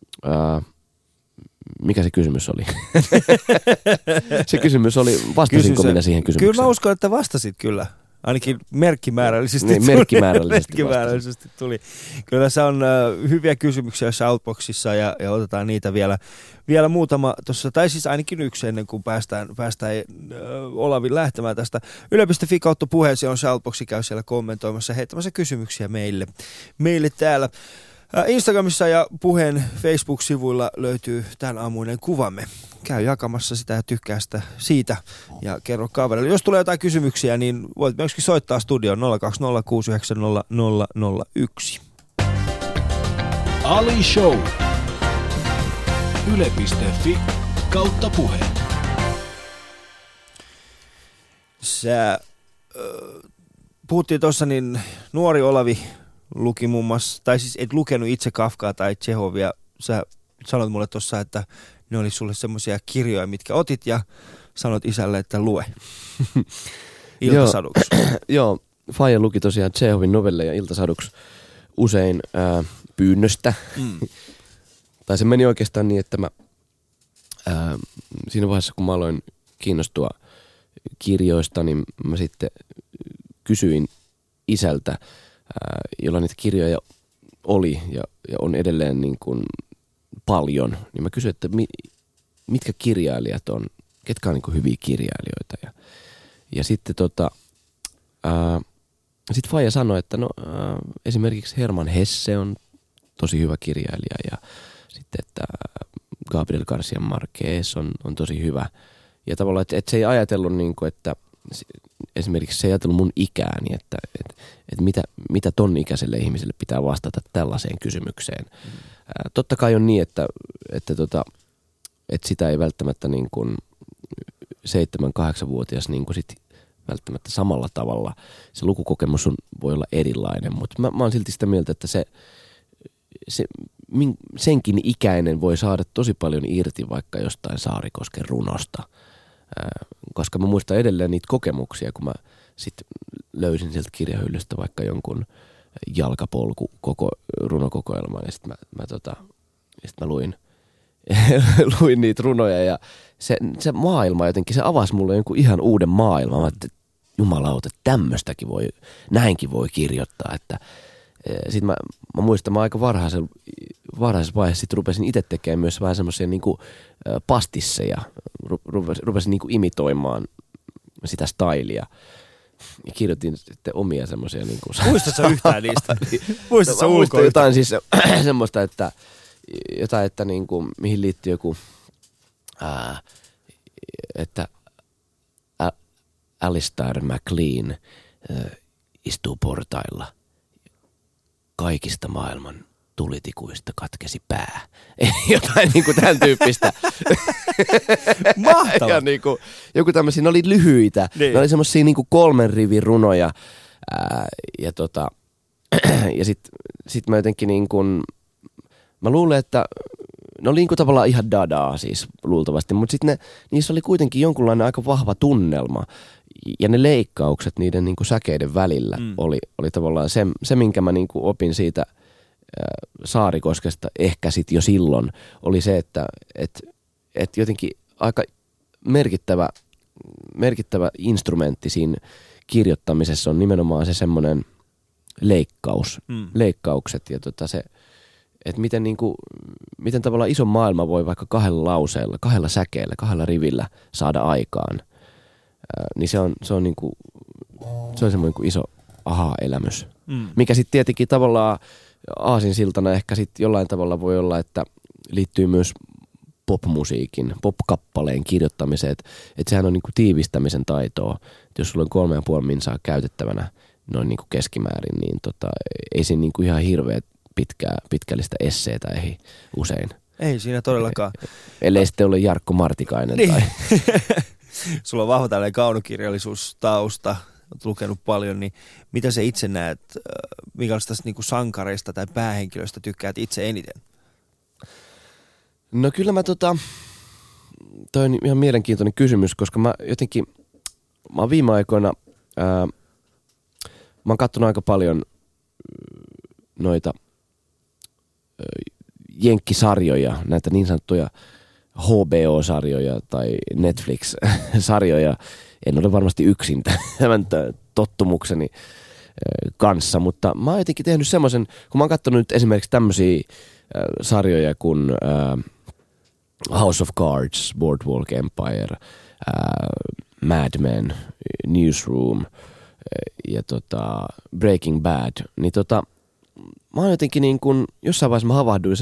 mikä se kysymys oli? Se kysymys oli, vastasinko minä siihen kysymykseen? Kyllä mä uskon, että vastasit kyllä. Ainakin merkkimäärällisesti niin, merkkimäärällisesti tuli. Kyllä tässä on hyviä kysymyksiä Shoutboxissa ja otetaan niitä vielä muutama tuossa, tai siis ainakin yksi ennen kuin päästään Olavin lähtemään tästä. Yle.fi kautta puheesi on Shoutboxi, käy siellä kommentoimassa, heittämässä kysymyksiä meille täällä. Instagramissa ja Puheen Facebook-sivuilla löytyy tämän aamuinen kuvamme. Käy jakamassa sitä ja tykkää sitä siitä ja kerro kaverille. Jos tulee jotain kysymyksiä, niin voit myöskin soittaa studioon 020690001. Ali Show. Yle.fi/puhe. Puhuttiin tuossa, niin nuori Olavi luki muun muassa, tai siis et lukenut itse Kafkaa tai Tšehovia. Sä sanoit mulle tuossa, että ne oli sulle semmoisia kirjoja, mitkä otit ja sanot isälle, että lue. Iltasaduksi. Joo, faija luki tosiaan Tšehovin novelleja iltasaduksi usein pyynnöstä. Tai se meni oikeastaan niin, että mä siinä vaiheessa, kun mä aloin kiinnostua kirjoista, niin mä sitten kysyin isältä, jolla niitä kirjoja oli ja on edelleen niin kuin paljon, niin mä kysyin, että mitkä kirjailijat on, ketkä on niin kuin hyviä kirjailijoita. Ja sitten sit faija sanoi, että esimerkiksi Herman Hesse on tosi hyvä kirjailija ja sitten, että Gabriel García Márquez on tosi hyvä. Ja tavallaan, että se ei ajatellut niin kuin, että esimerkiksi se ei ajatellut mun ikääni, että mitä ton ikäiselle ihmiselle pitää vastata tällaiseen kysymykseen. Totta kai on niin, että sitä ei välttämättä niin kuin 7-8-vuotias niin kuin sit välttämättä samalla tavalla. Se lukukokemus voi olla erilainen, mutta mä oon silti sitä mieltä, että senkin ikäinen voi saada tosi paljon irti vaikka jostain Saarikosken runosta. Koska mä muistan edelleen niitä kokemuksia, kun mä sitten löysin sieltä kirjahyllystä vaikka jonkun jalkapolku koko runokokoelman ja sitten mä luin niitä runoja ja se maailma jotenkin, se avasi mulle jonkun ihan uuden maailman. Mä ajattelin, että jumalauta, tämmöstäkin näinkin voi kirjoittaa, että sitten mä muistan, mä aika varhaisessa vaiheessa sitten rupesin itse tekemään myös vähän semmoisia niinku pastisseja. Rupesin niinku imitoimaan sitä stylia. Ja kirjoitin sitten omia semmoisia niinku... Muistatko yhtään niistä? Muistatko ulkoa? Muistan jotain siis semmoista, että niinku, mihin liittyy joku, että Alistair MacLean istuu portailla. Kaikista maailman tulitikuista katkesi pää. Jotain niinku tämän tyyppistä. Mahtavaa. Ja niinku, joku tämmöisiä, ne oli lyhyitä. Niin. Ne oli semmosia niinku 3 rivin runoja. Ja sit mä jotenkin niinku, mä luulen, että ne oli niinku tavallaan ihan dadaa siis luultavasti, mutta sitten niissä oli kuitenkin jonkunlainen aika vahva tunnelma. Ja ne leikkaukset niiden niinku säkeiden välillä oli tavallaan se, minkä mä niinku opin siitä Saarikoskesta ehkä sit jo silloin, oli se, että jotenkin aika merkittävä instrumentti siinä kirjoittamisessa on nimenomaan se semmoinen leikkaukset ja se, että miten tavallaan iso maailma voi vaikka 2 lauseella, 2 säkeellä, 2 rivillä saada aikaan. Niin se on semmoinen kuin iso aha-elämys. Mikä sitten tietenkin tavallaan aasinsiltana ehkä sitten jollain tavalla voi olla, että liittyy myös popmusiikin, popkappaleen kirjoittamiseen. Että sehän on niinku tiivistämisen taitoa. Et jos sulla on 3,5 minsaa käytettävänä noin niinku keskimäärin, niin ei siinä niinku ihan hirveä pitkällistä esseetä ei usein. Ei siinä todellakaan. Ellei sitten ole Jarkko Martikainen niin. tai... Sulla on vahva tällainen kaunokirjallisuustausta, olet lukenut paljon, niin mitä sä itse näet, minkälaista niinku sankareista tai päähenkilöistä tykkäät itse eniten? No kyllä toi on ihan mielenkiintoinen kysymys, koska mä oon viime aikoina, mä oon katsonut aika paljon noita jenkkisarjoja, näitä niin sanottuja HBO-sarjoja tai Netflix-sarjoja. En ole varmasti yksin tämän tottumukseni kanssa, mutta mä oon jotenkin tehnyt semmoisen, kun mä oon katsonut nyt esimerkiksi tämmöisiä sarjoja kuin House of Cards, Boardwalk Empire, Mad Men, Newsroom ja Breaking Bad, niin mä oon jotenkin niin kuin, jossain vaiheessa mä havahduin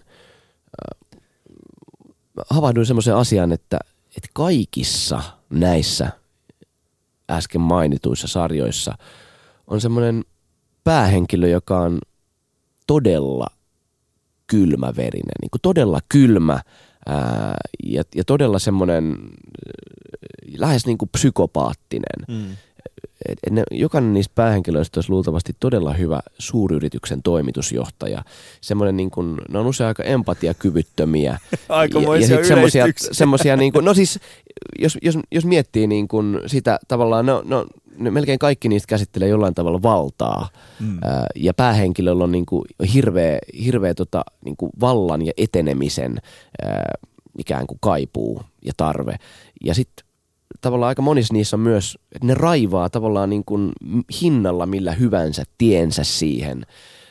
semmoiseen asiaan, että kaikissa näissä äsken mainituissa sarjoissa on semmoinen päähenkilö, joka on todella kylmäverinen, niin kuin todella kylmä ja todella semmoinen lähes niin kuin psykopaattinen. Jokainen niistä päähenkilöistä olisi luultavasti todella hyvä suuryrityksen toimitusjohtaja. Semmoinen niin kuin, ne on usein aika empatiakyvyttömiä. Aikamoisia semmoisia niin kuin, no siis, jos miettii niin kuin sitä tavallaan, ne melkein kaikki niistä käsittelee jollain tavalla valtaa. Ja päähenkilöllä on niin kuin hirveä niin kuin vallan ja etenemisen ikään kuin kaipuu ja tarve. Ja sitten tavallaan aika monissa niissä on myös, että ne raivaa tavallaan niin kuin hinnalla millä hyvänsä tiensä siihen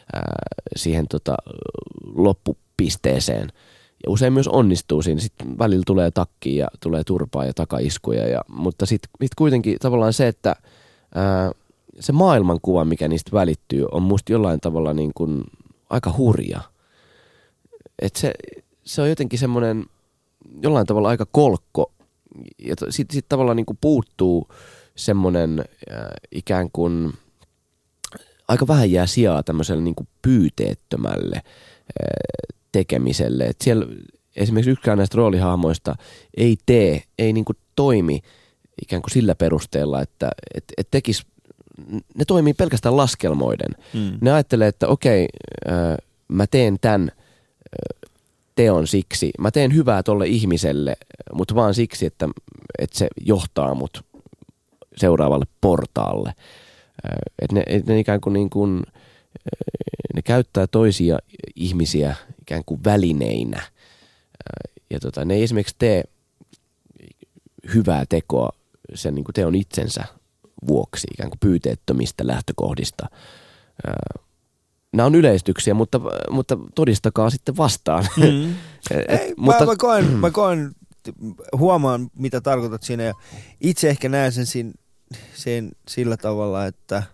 loppupisteeseen. Ja usein myös onnistuu siinä. Sitten välillä tulee takkiin ja tulee turpaa ja takaiskuja. Mutta sitten kuitenkin tavallaan se, että se maailmankuva, mikä niistä välittyy, on musta jollain tavalla niin kuin aika hurja. Että se on jotenkin semmoinen jollain tavalla aika kolkko. Ja sitten tavallaan niin kuin puuttuu semmoinen ikään kuin aika vähän jää sijaa tämmöiselle niin kuin pyyteettömälle tekemiselle. Et siellä esimerkiksi yksikään näistä roolihahmoista ei niin kuin toimi ikään kuin sillä perusteella, että tekisi, ne toimii pelkästään laskelmoiden. Ne ajattelee, että okei, mä teen tämän teon siksi. Mä teen hyvää tolle ihmiselle, mutta vaan siksi, että se johtaa mut seuraavalle portaalle. Ne ikään kuin ne käyttää toisia ihmisiä ikään kuin välineinä. Ja ne ei esimerkiksi tee hyvää tekoa sen niin kuin teon itsensä vuoksi, ikään kuin pyyteettömistä lähtökohdista. Nämä on yleistyksiä, mutta todistakaa sitten vastaan. Mä koen, huomaan mitä tarkoitat siinä ja itse ehkä näen sen sillä tavalla, että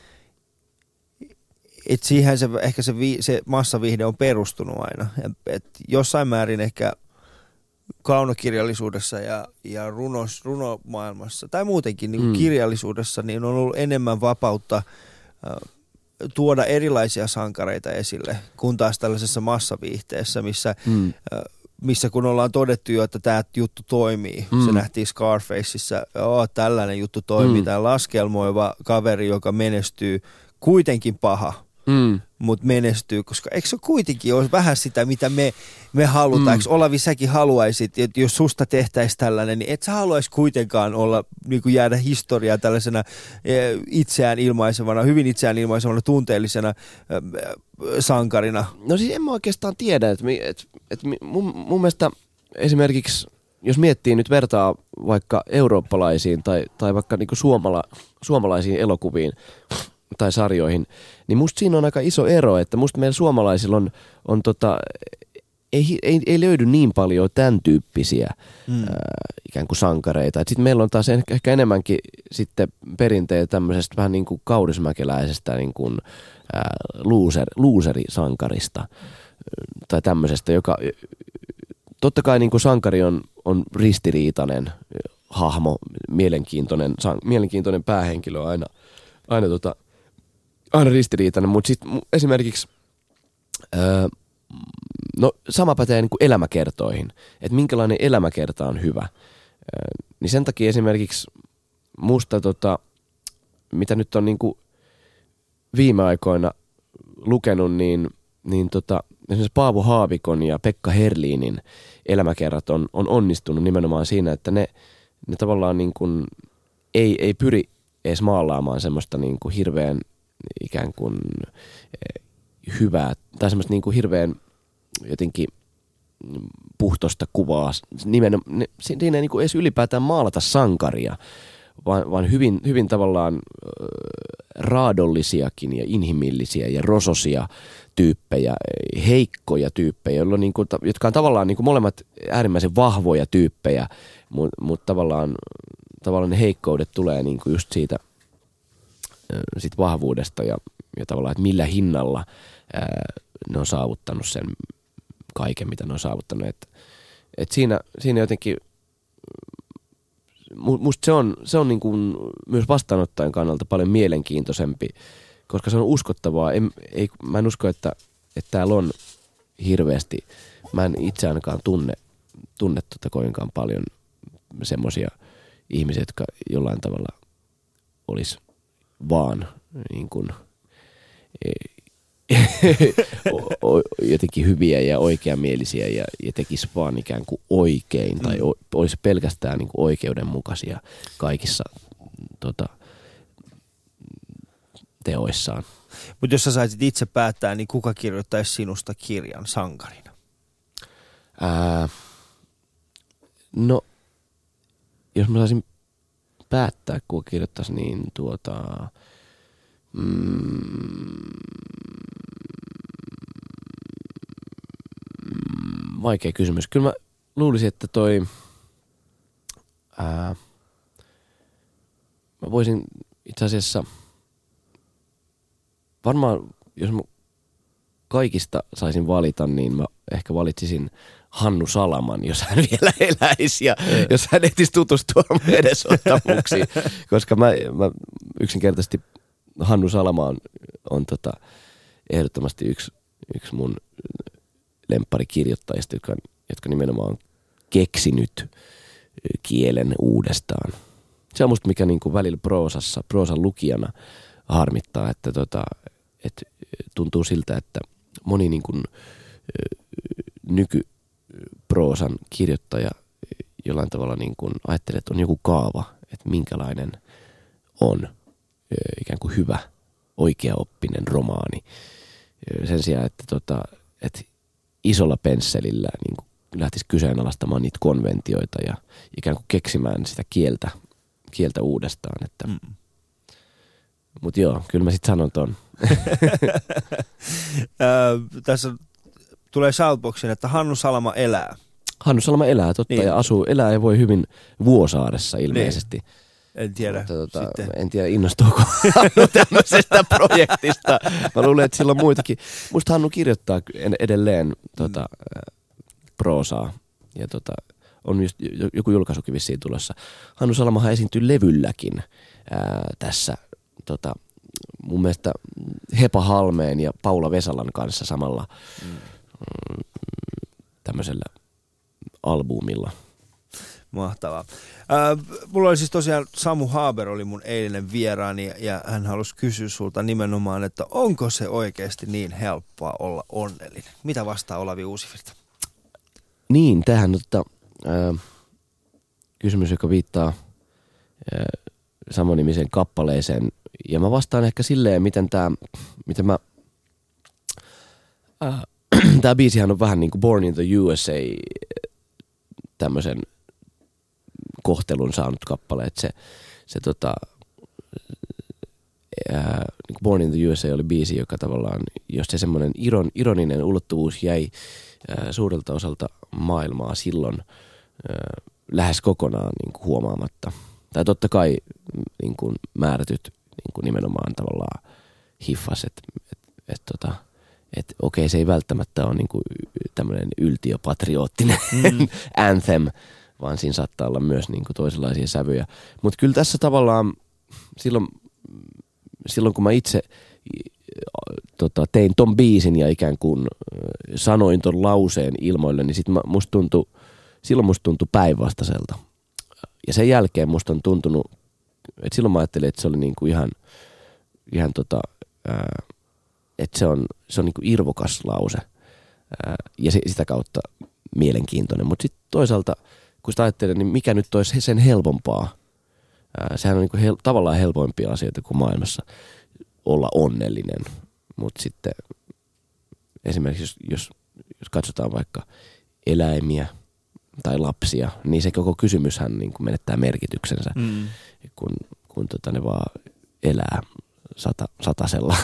siihen ehkä se massavihde on perustunut aina. Et jossain määrin ehkä kaunokirjallisuudessa ja runomaailmassa tai muutenkin niin kirjallisuudessa niin on ollut enemmän vapautta tuoda erilaisia sankareita esille, kun taas tällaisessa massaviihteessä, missä kun ollaan todettu jo, että tämä juttu toimii. Se nähtiin Scarfaceissa, tällainen juttu toimii, tämä laskelmoiva kaveri, joka menestyy, kuitenkin paha, mutta menestyy, koska eikö se kuitenkin ole vähän sitä, mitä me halutaan. Eikö Olavi, säkin haluaisit, että jos susta tehtäisiin tällainen, niin et sä haluaisi kuitenkaan olla, niin kuin jäädä historiaan tällaisena hyvin itseään ilmaisevana, tunteellisena sankarina. No siis en mä oikeastaan tiedä, että mun mielestä esimerkiksi, jos miettii nyt vertaa vaikka eurooppalaisiin tai vaikka niinku suomalaisiin elokuviin tai sarjoihin, niin musta siinä on aika iso ero, että musta meillä suomalaisilla on ei löydy niin paljon tämän tyyppisiä ikään kuin sankareita. Sitten meillä on taas ehkä enemmänkin sitten perinteitä tämmöisestä vähän niin kuin kaurismäkeläisestä niin kuin looserisankarista tai tämmöisestä, joka totta kai niin kuin sankari on ristiriitainen hahmo, mielenkiintoinen päähenkilö on aina ristiriitainen, mutta sitten esimerkiksi sama pätee niin kuin elämäkertoihin, että minkälainen elämäkerta on hyvä. Niin sen takia esimerkiksi musta, mitä nyt on niin kuin viime aikoina lukenut, niin esimerkiksi Paavo Haavikon ja Pekka Herlinin elämäkerrat on onnistunut nimenomaan siinä, että ne tavallaan niin kuin ei pyri edes maalaamaan semmoista niin kuin hirveän ikään kuin hyvää tai semmoista niin kuin hirveän jotenkin puhtoista kuvaa. Siinä ei niin kuin edes ylipäätään maalata sankaria, vaan hyvin tavallaan raadollisiakin ja inhimillisiä ja rososia tyyppejä, heikkoja tyyppejä, jotka on tavallaan niin kuin molemmat äärimmäisen vahvoja tyyppejä, mutta tavallaan ne heikkoudet tulee niin kuin just siitä vahvuudesta ja tavallaan, että millä hinnalla ne on saavuttanut sen kaiken, mitä ne on saavuttanut. Et siinä jotenkin, musta se on niin kuin myös vastaanottajan kannalta paljon mielenkiintoisempi, koska se on uskottavaa. Mä en usko, että täällä on hirveästi, mä en itse ainakaan tunne kovinkaan paljon semmoisia ihmisiä, jotka jollain tavalla olisi vaan niin kuin jotenkin hyviä ja oikeamielisiä ja tekisi vaan ikään kuin oikein tai olisi pelkästään niin kuin oikeudenmukaisia kaikissa teoissaan. Mutta jos sä saisit itse päättää, niin kuka kirjoittaisi sinusta kirjan sankarina? No, jos mä saisin päättää, kuka kirjoittaisi, niin vaikea kysymys. Kyllä mä luulisin, että mä voisin itse asiassa varmaan, jos mä kaikista saisin valita, niin mä ehkä valitsisin Hannu Salaman, jos hän vielä eläisi ja jos hän ehtisi tutustua mun edesottamuksiin. Koska mä yksinkertaisesti Hannu Salama on ehdottomasti yksi mun lempparikirjoittajista, jotka nimenomaan on keksinyt kielen uudestaan. Se on musta mikä niinku välillä proosan lukijana harmittaa, että tuntuu siltä, että moni niinku nykyproosan kirjoittaja jollain tavalla niinku ajattelee, että on joku kaava, että minkälainen on ikään kuin hyvä, oikeaoppinen romaani. Sen sijaan, että isolla pensselillä niin kuin lähtisi kyseenalaistamaan niitä konventioita ja ikään kuin keksimään sitä kieltä uudestaan. Mutta joo, kyllä mä sitten sanon ton. Tässä tulee shoutboxin, että Hannu Salama elää. Hannu Salama elää, totta, niin. Ja elää ja voi hyvin Vuosaaressa ilmeisesti. Niin. En tiedä. En tiedä, innostuuko Hannu tämmöisestä projektista. Mä luulen, että sillä on muitakin. Musta Hannu kirjoittaa edelleen proosaa. Ja on just joku julkaisukin vissiin tulossa. Hannu Salamahan esiintyy levylläkin tässä mun mielestä Hepa Halmeen ja Paula Vesalan kanssa samalla tämmöisellä albumilla. Mahtavaa. Mulla oli siis tosiaan Samu Haber oli mun eilinen vieraani ja hän halusi kysyä sulta nimenomaan, että onko se oikeasti niin helppoa olla onnellinen? Mitä vastaa Olavi Uusivirta? Niin, tämähän kysymys, joka viittaa samanimiseen kappaleeseen. Ja mä vastaan ehkä silleen, miten tää biisihän on vähän niin kuin Born in the USA tämmöisen kohtelun saanut kappale, että se Born in the USA oli biisi, joka tavallaan, jos se semmoinen ironinen ulottuvuus jäi suurelta osalta maailmaa silloin lähes kokonaan niin kuin huomaamatta. Tai totta kai niin kuin määrätyt niin kuin nimenomaan tavallaan hiffas, että okei, se ei välttämättä ole niin kuin tämmöinen yltiöpatriottinen anthem, vaan siinä saattaa olla myös niin kuin toisenlaisia sävyjä. Mutta kyllä tässä tavallaan silloin kun mä itse tein ton biisin ja ikään kuin sanoin ton lauseen ilmoille, niin silloin musta tuntui päinvastaiselta. Ja sen jälkeen musta on tuntunut, että silloin mä ajattelin, että se oli niin kuin ihan että se on niin kuin irvokas lause ja sitä kautta mielenkiintoinen. Mutta sitten toisaalta, kun sitä ajattelee, niin mikä nyt olisi sen helpompaa? Sehän on niin kuin tavallaan helpoimpia asioita kuin maailmassa olla onnellinen. Mutta sitten esimerkiksi jos katsotaan vaikka eläimiä tai lapsia, niin se koko kysymyshän niin kuin menettää merkityksensä, kun ne vaan elää satasella.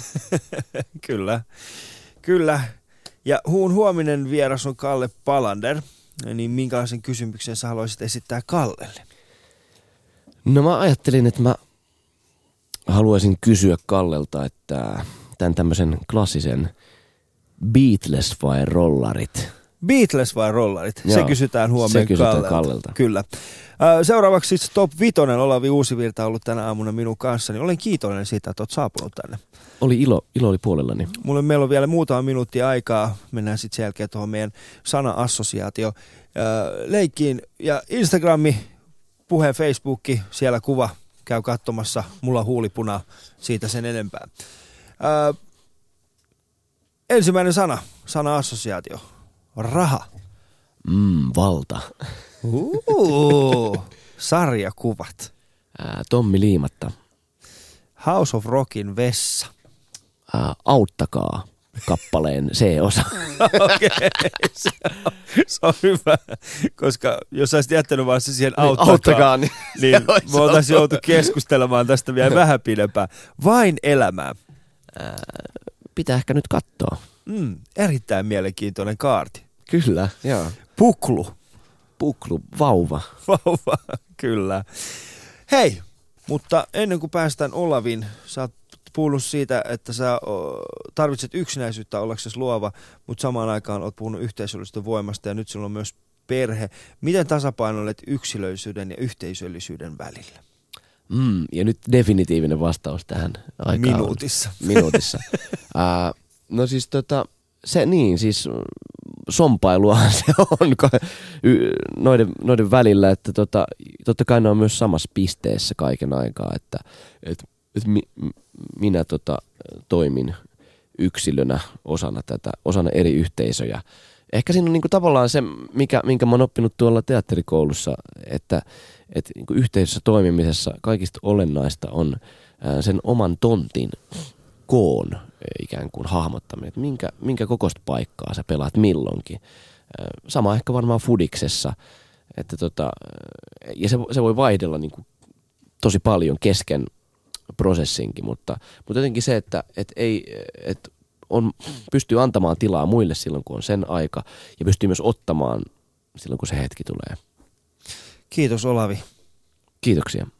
Kyllä. Ja huominen vieras on Kalle Palander. Niin minkälaisen kysymyksen sä haluaisit esittää Kallelle? No mä ajattelin, että mä haluaisin kysyä Kallelta, että tämän tämmöisen klassisen Beatles vai rollarit? Beatles vai rollarit? Joo, se kysytään huomenna Kallelta. Kyllä. Seuraavaksi siis Top 5. Olavi Uusivirta on ollut tänä aamuna minun kanssani. Olen kiitollinen siitä, että olet saapunut tänne. Ilo oli puolellani. Meillä on vielä muutama minuutti aikaa. Mennään sitten sen jälkeen tuohon meidän sana-assosiaatio leikkiin. Ja Instagrami, Puheen Facebookki, siellä kuva. Käy katsomassa. Mulla on huulipuna, siitä sen enempää. Ensimmäinen sana-assosiaatio. Raha. Valta. Sarjakuvat. Tommi Liimatta. House of Rockin vessa. Auttakaa kappaleen C-osa. Okei, se on hyvä, koska jos olisit jättänyt vaan se siihen auttakaa niin me oltaisiin joutu keskustelemaan tästä vielä vähän pidempään. Vain elämää. Pitää ehkä nyt katsoa. Erittäin mielenkiintoinen kaarti. Kyllä, joo. Puklu, vauva. Vauva, kyllä. Hei, mutta ennen kuin päästään Olaviin, sä oot puhunut siitä, että sä tarvitset yksinäisyyttä ollaksesi luova, mutta samaan aikaan oot puhunut yhteisöllisyyden voimasta ja nyt sulla on myös perhe. Miten tasapainoilet yksilöllisyyden ja yhteisöllisyyden välillä? Ja nyt definitiivinen vastaus tähän aikaan. Minuutissa. No siis siis sompailuahan se on noiden välillä, että totta kai ne on myös samassa pisteessä kaiken aikaa, että minä toimin yksilönä osana eri yhteisöjä. Ehkä siinä on niinku tavallaan se, minkä mä oon oppinut tuolla teatterikoulussa, että niinku yhteisössä toimimisessa kaikista olennaista on sen oman tontin koon ikään kuin hahmottaminen, että minkä kokoista paikkaa sä pelaat milloinkin. Sama ehkä varmaan fudiksessa, että ja se voi vaihdella niinku tosi paljon kesken prosessinkin, mutta jotenkin se, että pystyy antamaan tilaa muille silloin, kun on sen aika, ja pystyy myös ottamaan silloin, kun se hetki tulee. Kiitos Olavi. Kiitoksia.